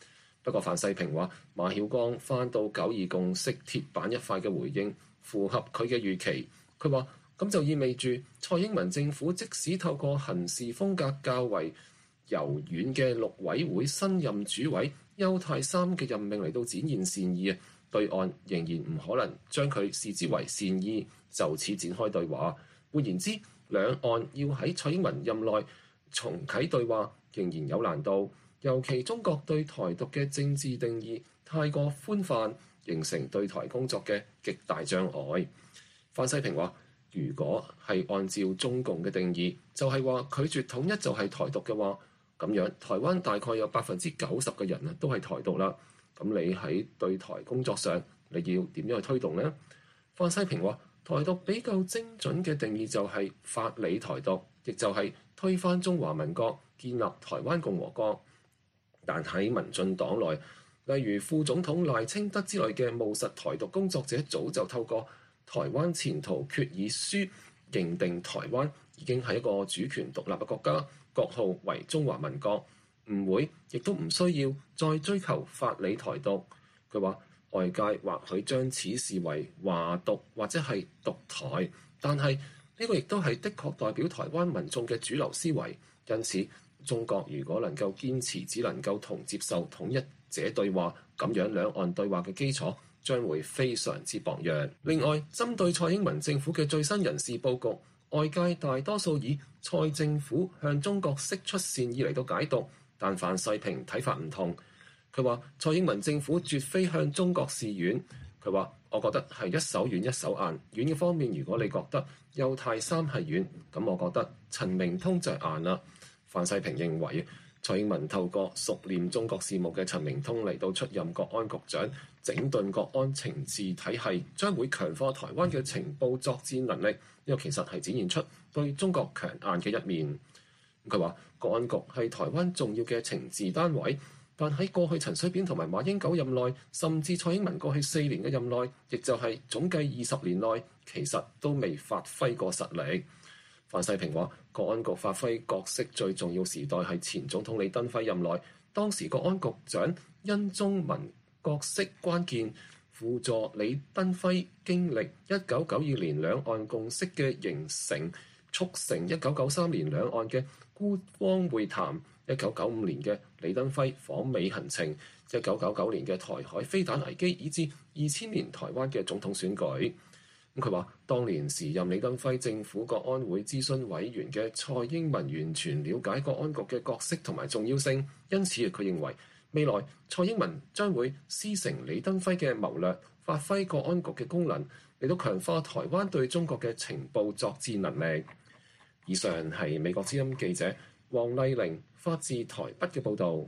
Speaker 3: 不過范世平話，馬曉光翻到九二共識鐵板一塊嘅回應符合佢嘅預期。佢話咁就意味住蔡英文政府即使透過行事風格較為柔軟嘅陸委會新任主委邱太三嘅任命嚟到展現善意啊，對岸仍然唔可能將佢視之為善意，就此展開對話。換言之，兩岸要喺蔡英文任內重啟對話仍然有難度，尤其中國對台獨嘅政治定義太過寬泛，形成對台工作嘅極大障礙。范世平話，如果係按照中共嘅定義，就係話拒絕統一就係台獨嘅話，咁樣台灣大概有90%嘅人啊都係台獨啦。咁你喺對台工作上，你要點樣去推動呢？范世平話，台獨比較精準嘅定義就係法理台獨，亦就係推翻中華民國，建立台灣共和國。但喺民進黨內，例如副總統賴清德之類嘅務實台獨工作者，早就透過台灣前途決議書認定台灣已經係一個主權獨立嘅國家，國號為中華民國，唔會亦都唔需要再追求法理台獨。佢話，外界或許將此視為華獨或者係獨台，但係呢個亦都係的確代表台灣民眾嘅主流思維。因此，中國如果能夠堅持只能夠同接受統一者對話，咁樣兩岸對話嘅基礎將會非常之薄弱。另外，針對蔡英文政府嘅最新人事佈局，外界大多數以蔡政府向中國釋出善意嚟到解讀，但范世平睇法唔同。佢話蔡英文政府絕非向中國示軟。佢話，我覺得係一手軟一手硬。軟嘅方面，如果你覺得邱太三係軟，咁我覺得陳明通就係硬啦。范世平認為，蔡英文透過熟練中國事務嘅陳明通嚟到出任國安局長，整頓國安情治體系，將會強化台灣嘅情報作戰能力。呢個其實係展現出對中國強硬嘅一面。佢話，國安局係台灣重要嘅情治單位，但喺過去陳水扁同埋馬英九任內，甚至蔡英文過去4年嘅任內，亦就係總計20年內，其實都未發揮過實力。范世平話，國安局發揮角色最重要時代係前總統李登輝任內，當時國安局長殷宗文角色關鍵，輔助李登輝經歷1992年兩岸共識嘅形成，促成1993年兩岸嘅官方會談，1995年嘅李登輝訪美行程，1999年嘅台海飛彈危機，以至2000年台灣嘅總統選舉。佢話，當年時任李登輝政府國安會諮詢委員嘅蔡英文完全了解國安局嘅角色同埋重要性，因此佢認為未來蔡英文將會師承李登輝嘅謀略，發揮國安局嘅功能，嚟到強化台灣對中國嘅情報作戰能力。以上係美國之音記者黃麗玲發自台北嘅報導。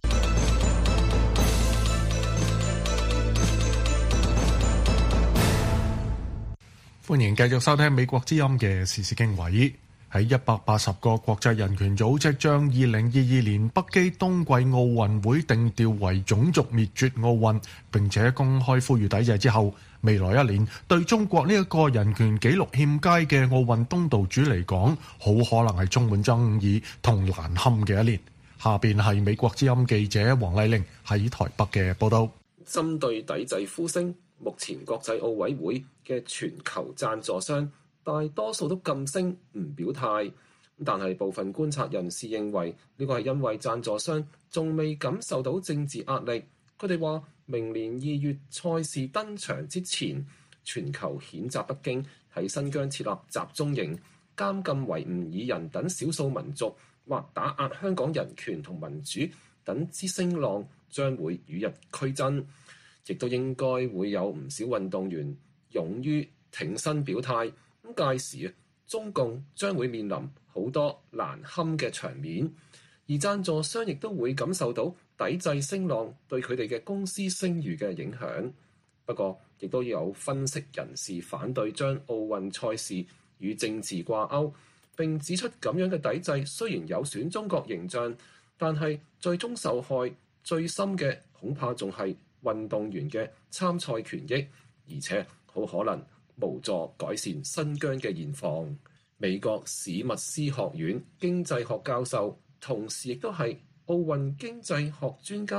Speaker 5: 歡迎繼續收聽美國之音嘅時事經緯。喺180個國際人權組織將2022年北京冬季奧運會定調為種族滅絕奧運，並且公開呼籲抵制之後，未來一年對中國呢一個人權紀錄欠佳嘅奧運東道主嚟講，好可能係充滿爭議同難堪嘅一年。下邊係美國之音記者黃麗玲喺台北嘅報道。
Speaker 3: 針對抵制呼聲，目前國際奧委會嘅全球贊助商大多數都噤聲唔表態，但係部分觀察人士認為呢個係因為贊助商仲未感受到政治壓力。佢哋話明年2月賽事登場之前，全球譴責北京喺新疆設立集中營、監禁維吾爾人等少數民族或打壓香港人權同民主等之聲浪將會與日俱增，亦都應該會有唔少運動員勇於挺身表態。咁屆時中共將會面臨好多難堪嘅場面，而贊助商亦都會感受到抵制聲浪對佢哋嘅公司聲譽嘅影響。不過，亦都有分析人士反對將奧運賽事與政治掛鈎，並指出咁樣嘅抵制雖然有損中國形象，但係最終受害最深嘅恐怕仲係運動員嘅參賽權益，而且好可能無助改善新疆嘅現況。美國史密斯學院經濟學教授，同時亦都係奧運經濟學專家嘅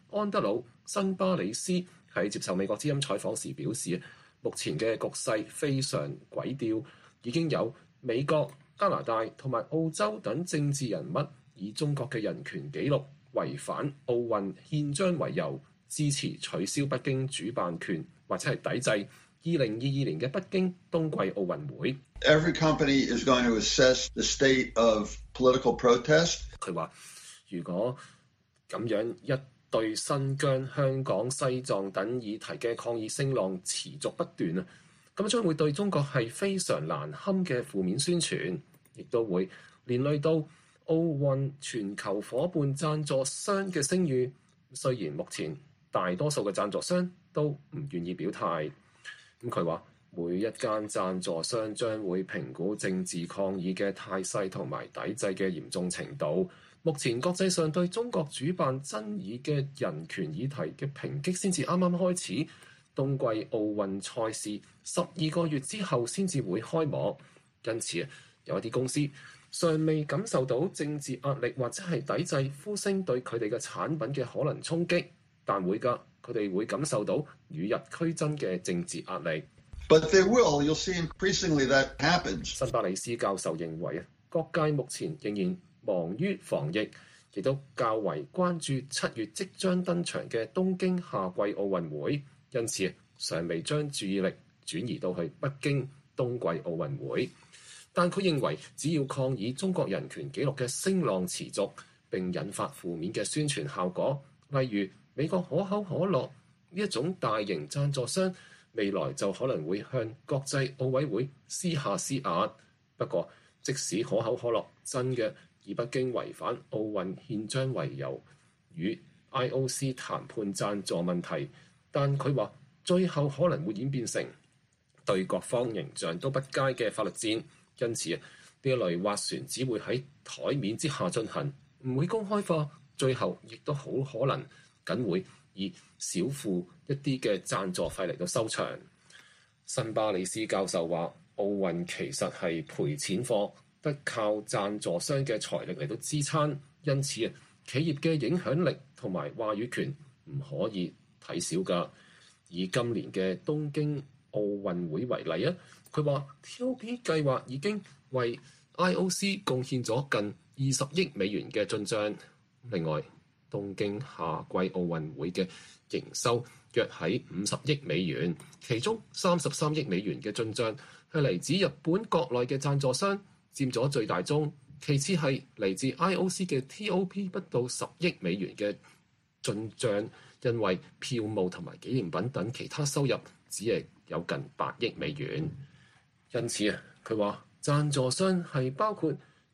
Speaker 3: 安德魯·辛巴里斯喺接受美國之音採訪時表示，目前嘅局勢非常詭調，已經有美國、加拿大同埋澳洲等政治人物以中國嘅人權紀錄違反奧運憲章為由，支持取消北京主辦權或者係抵制2022年嘅北京冬季奧運會。
Speaker 12: Every company is going to assess the state of political protest.
Speaker 3: 佢話：如果咁樣一對新疆、香港、西藏等議題嘅抗議聲浪持續不斷啊，咁將會對中國係非常難堪嘅負面宣傳，亦都會連累到奧運全球夥伴贊助商嘅聲譽。雖然目前大多數嘅贊助商都唔願意表態，咁佢話每一間贊助商將會評估政治抗議嘅態勢同埋抵制嘅嚴重程度。目前國際上對中國主辦爭議嘅人權議題嘅抨擊先至啱啱開始，冬季奧運賽事12個月之後先至會開幕，因此有一啲公司尚未感受到政治壓力或者係抵制呼聲對佢哋嘅產品嘅可能衝擊，但會㗎，佢哋會感受到與日俱增嘅政治壓力。
Speaker 12: But they will. You'll see increasingly that happens.
Speaker 3: 辛巴里斯教授認為各界目前仍然忙於防疫，亦都較為關注7月即將登場嘅東京夏季奧運會，因此尚未將注意力轉移到去北京冬季奧運會。但佢認為，只要抗議中國人權紀錄嘅聲浪持續並引發負面嘅宣傳效果，例如美國可口可樂呢一種大型贊助商，未來就可能會向國際奧委會施壓。不過，即使可口可樂真嘅以北京違反奧運憲章為由與 IOC 談判贊助問題，但佢話最後可能會演變成對各方形象都不佳嘅法律戰。因此呢一類斡旋只會喺台面之下進行，唔會公開化，最後亦都好可能僅會以少付一啲嘅贊助費嚟到收場。辛巴里斯教授話：奧運其實係賠錢貨，得靠贊助商嘅財力嚟到支撐，因此企業嘅影響力同埋話語權唔可以睇小㗎。以今年嘅東京奧運會為例佢話 TOP 計劃已經為 IOC 貢獻咗近20億美元嘅進帳。另外，東京夏季奧運會嘅營收約喺50億美元，其中33億美元嘅進帳係嚟自日本國內嘅贊助商，佔咗最大宗。其次係嚟自 IOC 嘅 TOP 不到10億美元嘅進帳，因為票務同埋紀念品等其他收入只係有近8億美元。因此佢話贊助商係包括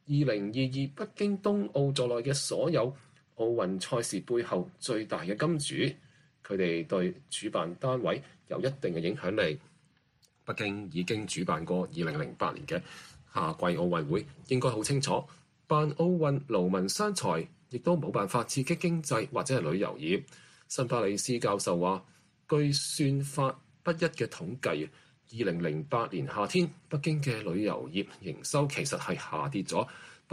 Speaker 3: 2022北京冬奧在內嘅所有奧運賽事背後最大嘅金主，佢哋對主辦單位有一定嘅影響力。北京已經主辦過2008年嘅夏季奧運會，應該好清楚辦奧運勞民傷財，亦都冇辦法刺激經濟或者係旅遊業。辛巴里斯教授話，據算法不一嘅統計，2008年夏天北京嘅旅遊業營收其實係下跌咗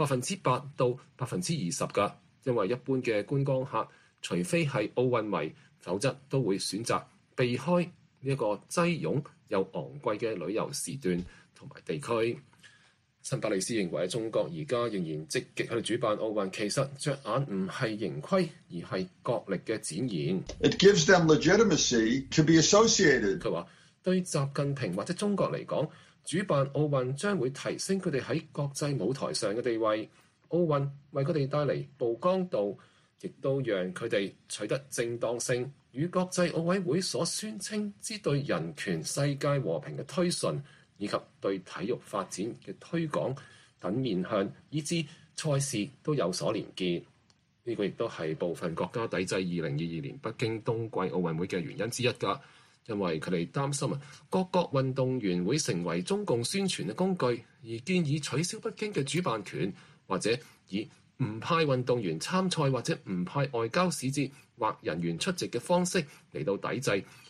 Speaker 3: 8%到20%㗎，因為一般嘅觀光客除非係奧運迷，否則都會選擇避開呢一個擠擁又昂貴嘅旅遊時段同埋地區。辛巴里斯認為中國而家仍然積極喺度主辦奧運，其實着眼唔係盈虧，而係國力嘅展現。
Speaker 12: It gives them legitimacy to be associated.
Speaker 3: 佢話對習近平或者中國嚟講，主辦奧運將會提升佢哋喺國際舞台上嘅地位。奧運為佢哋帶嚟曝光度，亦都讓佢哋取得正當性，與國際奧委會所宣稱之對人權、世界和平嘅推進，以及對體育發展嘅推廣等面向，以致賽事都有所連結。呢個亦都係部分國家抵制2022年北京冬季奧運會嘅原因之一㗎，因為佢哋擔心各國運動員會成為中共宣傳嘅工具，而建議取消北京嘅主辦權，或者以唔派運動員參賽或者唔派外交使節或人員出席嘅方式嚟到抵制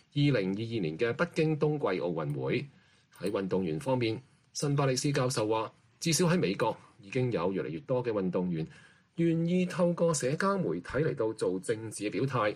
Speaker 3: 2022年嘅北京冬季奧運會。喺運動員方面，辛巴里斯教授話，至少喺美國已經有越嚟越多嘅運動員願意透過社交媒體嚟到做政治嘅表態。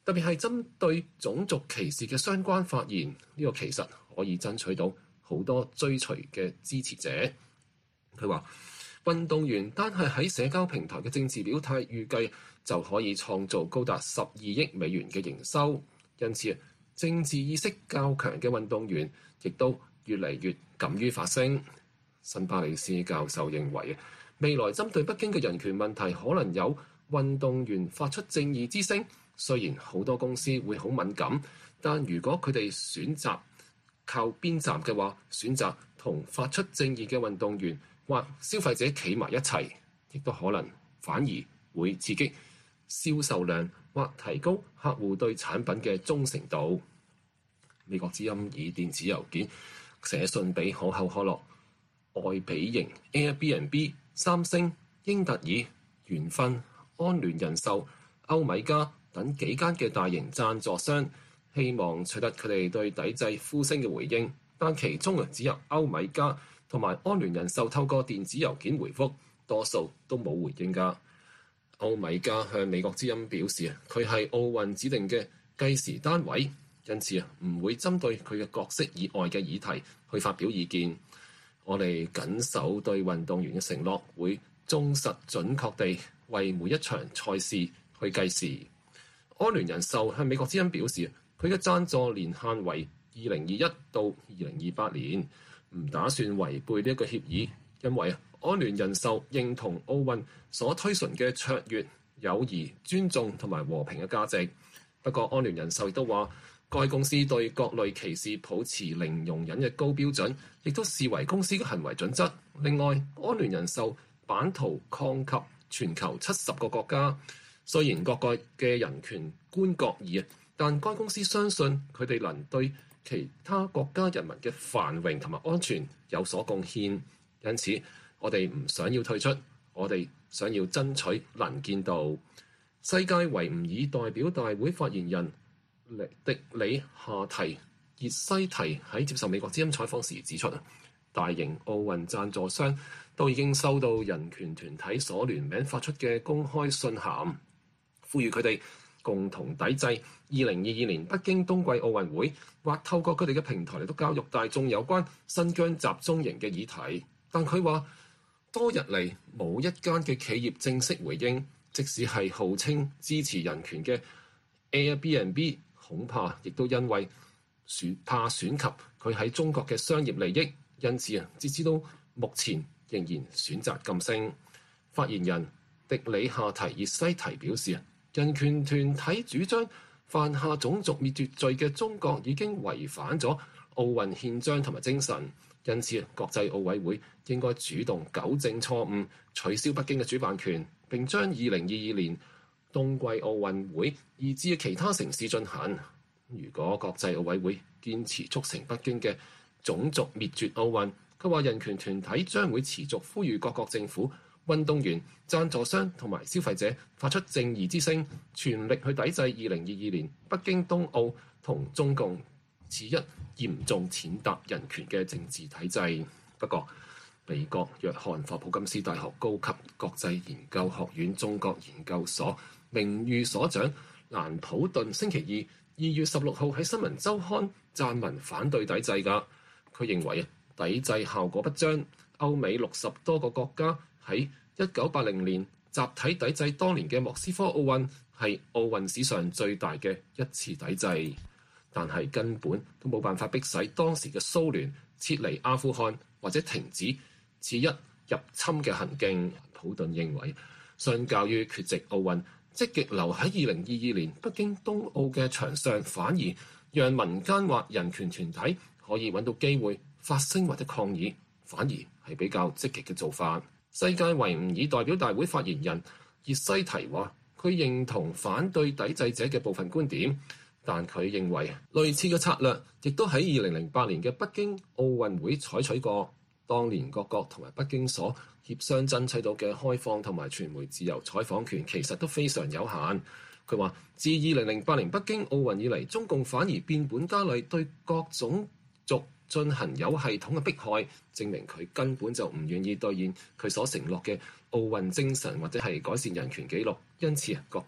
Speaker 3: 特別係針對種族歧視嘅相關發言，呢個其實可以爭取到好多追隨嘅支持者。佢話運動員單係喺社交平台嘅政治表態，預計就可以創造高達12億美元嘅營收。因此，政治意識較強嘅運動員亦都越嚟越敢於發聲。辛巴里斯教授認為，未來針對北京嘅人權問題，可能有運動員發出正義之聲。雖然好多公司會好敏感，但如果佢哋選擇靠邊站嘅話，選擇同發出正義嘅運動員或消費者企埋一齊，亦都可能反而會刺激銷售量或提高客戶對產品嘅忠誠度。美國之音以電子郵件寫信俾可口可樂、愛彼迎、Airbnb、三星、英特爾、元勳、安聯人壽、歐米茄等幾間嘅大型贊助商，希望取得佢哋對抵制呼聲嘅回應，但其中只有歐米茄同埋安聯人壽透過電子郵件回覆，多數都冇回應㗎。歐米茄向美國之音表示，佢係奧運指定嘅計時單位，因此唔會針對佢嘅角色以外嘅議題去發表意見。我哋緊守對運動員嘅承諾，會忠實準確地為每一場賽事去計時。安聯人壽向美國之音表示，佢嘅贊助年限為2021到2028年，唔打算違背呢一個協議，因為安聯人壽認同奧運所推崇嘅卓越、友誼、尊重同埋和平嘅價值。不過，安聯人壽亦都話，該公司對各類歧視抱持零容忍嘅高標準，亦都視為公司嘅行為準則。另外，安聯人壽版圖擴及全球70個國家。雖然各國嘅人權觀各異，但該公司相信佢哋能對其他國家人民嘅繁榮同埋安全有所貢獻。因此，我哋唔想要退出，我哋想要爭取能見度。世界維吾爾代表大會發言人迪里夏提熱西提喺接受美國之音採訪時指出，大型奧運贊助商都已經收到人權團體所聯名發出嘅公開信函，呼籲佢哋共同抵制2022年北京冬季奧運會，或透過佢哋嘅平台嚟到教育大眾有關新疆集中營嘅議題。但佢話，多日嚟冇一間嘅企業正式回應，即使係號稱支持人權嘅 Airbnb， 恐怕亦都因為怕損及佢喺中國嘅商業利益，因此截至到目前仍然選擇噤聲。發言人迪里夏提熱西提表示，人權團體主張犯下種族滅絕罪嘅中國已經違反咗奧運憲章同埋精神，因此國際奧委會應該主動糾正錯誤，取消北京嘅主辦權，並將2022年冬季奧運會移至其他城市進行。如果國際奧委會堅持促成北京嘅種族滅絕奧運，佢話人權團體將會持續呼籲各國政府、運動員、贊助商同埋消費者發出正義之聲，全力去抵制2022年北京冬奧同中共此一嚴重踐踏人權嘅政治體制。不過，美國約翰霍普金斯大學高級國際研究學院中國研究所名譽所長蘭普頓星期二2月16號喺新聞週刊撰文反對抵制㗎。佢認為抵制效果不彰，歐美60多個國家喺1980年集體抵制當年嘅莫斯科奧運，係奧運史上最大嘅一次抵制，但係根本都冇辦法迫使當時嘅蘇聯撤離阿富汗或者停止此一入侵嘅行徑。普頓認為，相較於缺席奧運，積極留喺2022年北京冬奧嘅場上，反而讓民間或人權團體可以揾到機會發聲或者抗議，反而係比較積極嘅做法。世界維吾爾代表大會發言人熱西提話，佢認同反對抵制者嘅部分觀點，但佢認為類似嘅策略亦都喺2008年嘅北京奧運會採取過。當年各國同埋北京所協商爭取到嘅開放同埋傳媒自由採訪權其實都非常有限。佢話，自2008年北京奧運以嚟，中共反而變本加厲對各種族進行有系統嘅迫害，證明佢根本就唔願意兌現佢所承諾嘅奧運精神或者係改善人權紀錄。因此各界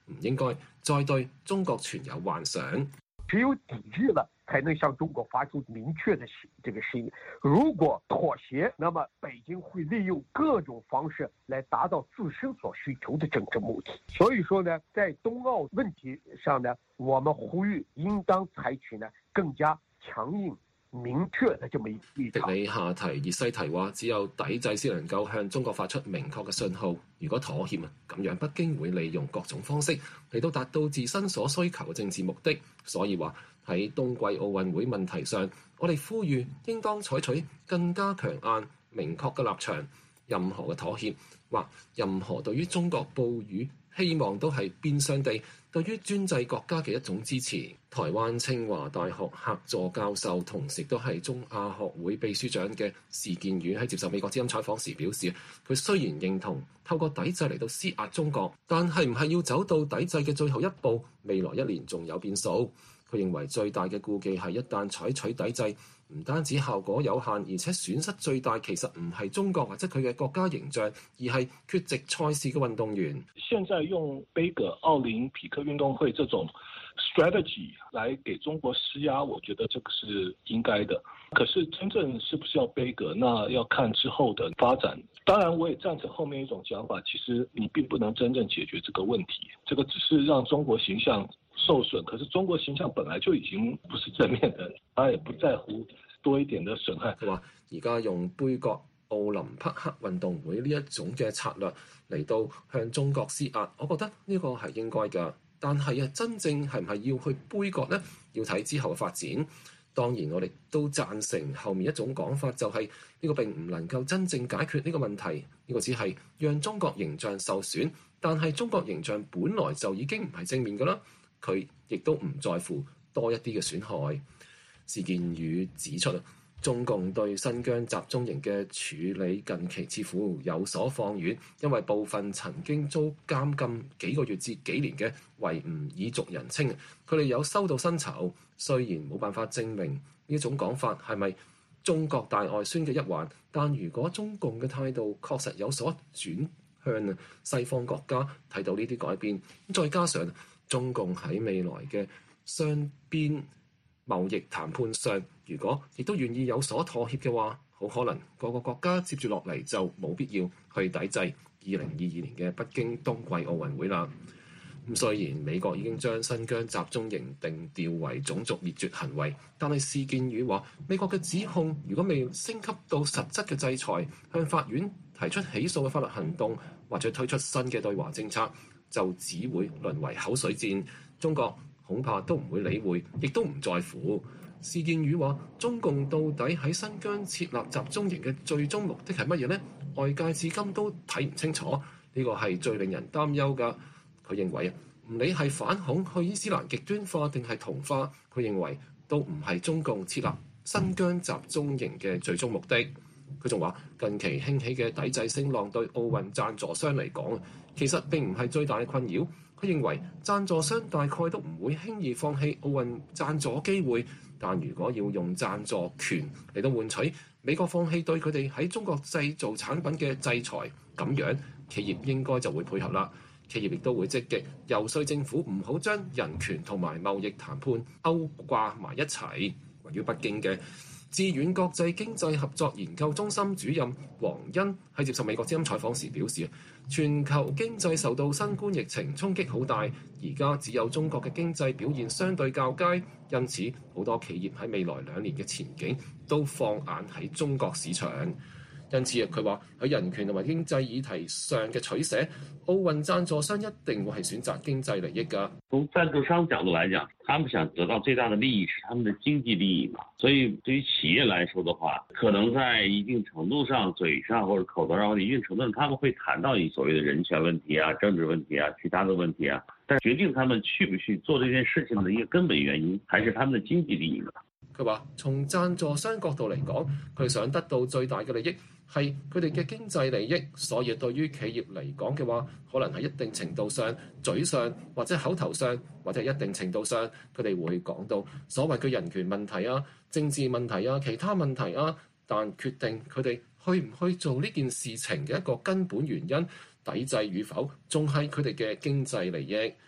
Speaker 3: 唔應該再對中國存有幻想。
Speaker 13: 只有抵制了，才能向中國發出明確的這個聲音。如果妥協，那麼北京會利用各種方式來達到自身所需求的政治目的。所以說呢，在冬奧問題上呢，我們呼籲應當採取呢更加強硬明確的這麼一立場。
Speaker 3: 迪里夏提熱西提話，只有抵制先能夠向中國發出明確嘅信號。如果妥協咁樣北京會利用各種方式嚟到達到自身所需求嘅政治目的。所以話喺冬季奧運會問題上，我哋呼籲應當採取更加強硬明確嘅立場。任何嘅妥協或任何對於中國報以希望都係變相地對於專制國家嘅一種支持。台灣清華大學客座教授，同時都係中亞學會秘書長嘅士健宇喺接受美國之音採訪時表示，佢雖然認同透過抵制嚟到施壓中國，但係唔係要走到抵制嘅最後一步，未來一年仲有變數。佢認為最大嘅顧忌係一旦採取抵制，唔單止效果有限，而且損失最大其實唔係中國或者佢嘅國家形象，而係缺席賽事嘅運動員。
Speaker 14: 現在用杯葛奧林匹克運動會這種 strategy 來給中國施壓，我覺得這個是應該的。可是真正是不是要杯葛，那要看之後的發展。當然我也贊成後面一種講法，其實你並不能真正解決這個問題，這個只是讓中國形象受損，可是中國形象本來就已經不是正面的，他也不在乎多一點的損害。
Speaker 3: 佢話而家用杯葛奧林匹克運動會呢一種嘅策略嚟到向中國施壓，我覺得呢個係應該㗎。但係真正係唔係要去杯葛呢？要睇之後嘅發展。當然我哋都贊成後面一種講法，就係呢個並唔能夠真正解決呢個問題，呢個只係讓中國形象受損。但係中國形象本來就已經唔係正面㗎啦，佢亦都唔在乎多一啲嘅損害。事件與指出，中共對新疆集中營嘅處理近期似乎有所放軟，因為部分曾經遭監禁幾個月至幾年嘅維吾爾族人稱，佢哋有收到薪酬。雖然冇辦法證明呢種講法係咪中國大外宣嘅一環，但如果中共嘅態度確實有所轉向，西方國家睇到呢啲改變，再加上中共喺未來嘅雙邊貿易談判上，如果亦都願意有所妥協嘅話，好可能各個國家接住落嚟就冇必要去抵制2022年嘅北京冬季奧運會啦。咁雖然美國已經將新疆集中營定調為種族滅絕行為，但係事件與話美國嘅指控如果未升級到實質嘅制裁，向法院提出起訴嘅法律行動，或者推出新嘅對華政策，就只會淪為口水戰。中國恐怕都唔會理會，亦都唔在乎。事件與話中共到底喺新疆設立集中營嘅最終目的係乜嘢呢？外界至今都睇唔清楚，呢個係最令人擔憂㗎。佢認為唔理係反恐去伊斯蘭極端化定係同化，佢認為都唔係中共設立新疆集中營嘅最終目的。佢仲話近期興起嘅抵制聲浪對奧運贊助商嚟講，其實並唔係最大嘅困擾。佢認為贊助商大概都唔會輕易放棄奧運贊助機會，但如果要用贊助權嚟到換取美國放棄對佢哋喺中國製造產品嘅制裁，咁樣企業應該就會配合啦。企業亦都會積極遊說政府唔好將人權同埋貿易談判勾掛埋一齊。位於北京嘅致遠國際經濟合作研究中心主任黃欣喺接受美國之音採訪時表示，全球經濟受到新冠疫情衝擊好大，而家只有中國嘅經濟表現相對較佳，因此好多企業喺未來2年嘅前景都放眼喺中國市場。因此佢話喺人權同埋經濟議題上嘅取捨，奧運贊助商一定會係選擇經濟利益㗎。
Speaker 15: 從贊助商角度來講，他們想得到最大的利益是他們的經濟利益嘛，所以對於企業來說的話，可能在一定程度上嘴上或者口頭上或者一定程度上，他們會談到所謂的人權問題啊、政治問題啊、其他的問題啊，但決定他們去不去做這件事情的一個根本原因，還是他們的經濟利益嘛。
Speaker 3: 佢話從贊助商角度嚟講，佢想得到最大嘅利益係佢哋嘅經濟利益，所以對於企業嚟講嘅話，可能喺一定程度上嘴上或者口頭上或者一定程度上，佢哋會講到所謂嘅人權問題啊、政治問題啊、其他問題啊，但決定佢哋去唔去做呢件事情嘅一個根本原因，抵制與否，仲係佢哋嘅經濟利益。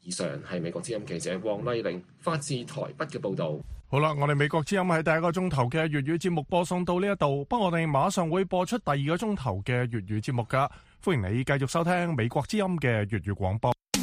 Speaker 3: 以上係美國之音記者黃麗玲發自台北嘅報導。
Speaker 2: 好啦，我哋美國之音喺第一個鐘頭嘅粵語節目播送到呢一度，不過我哋馬上會播出第二個鐘頭嘅粵語節目㗎，歡迎你繼續收聽美國之音嘅粵語廣播。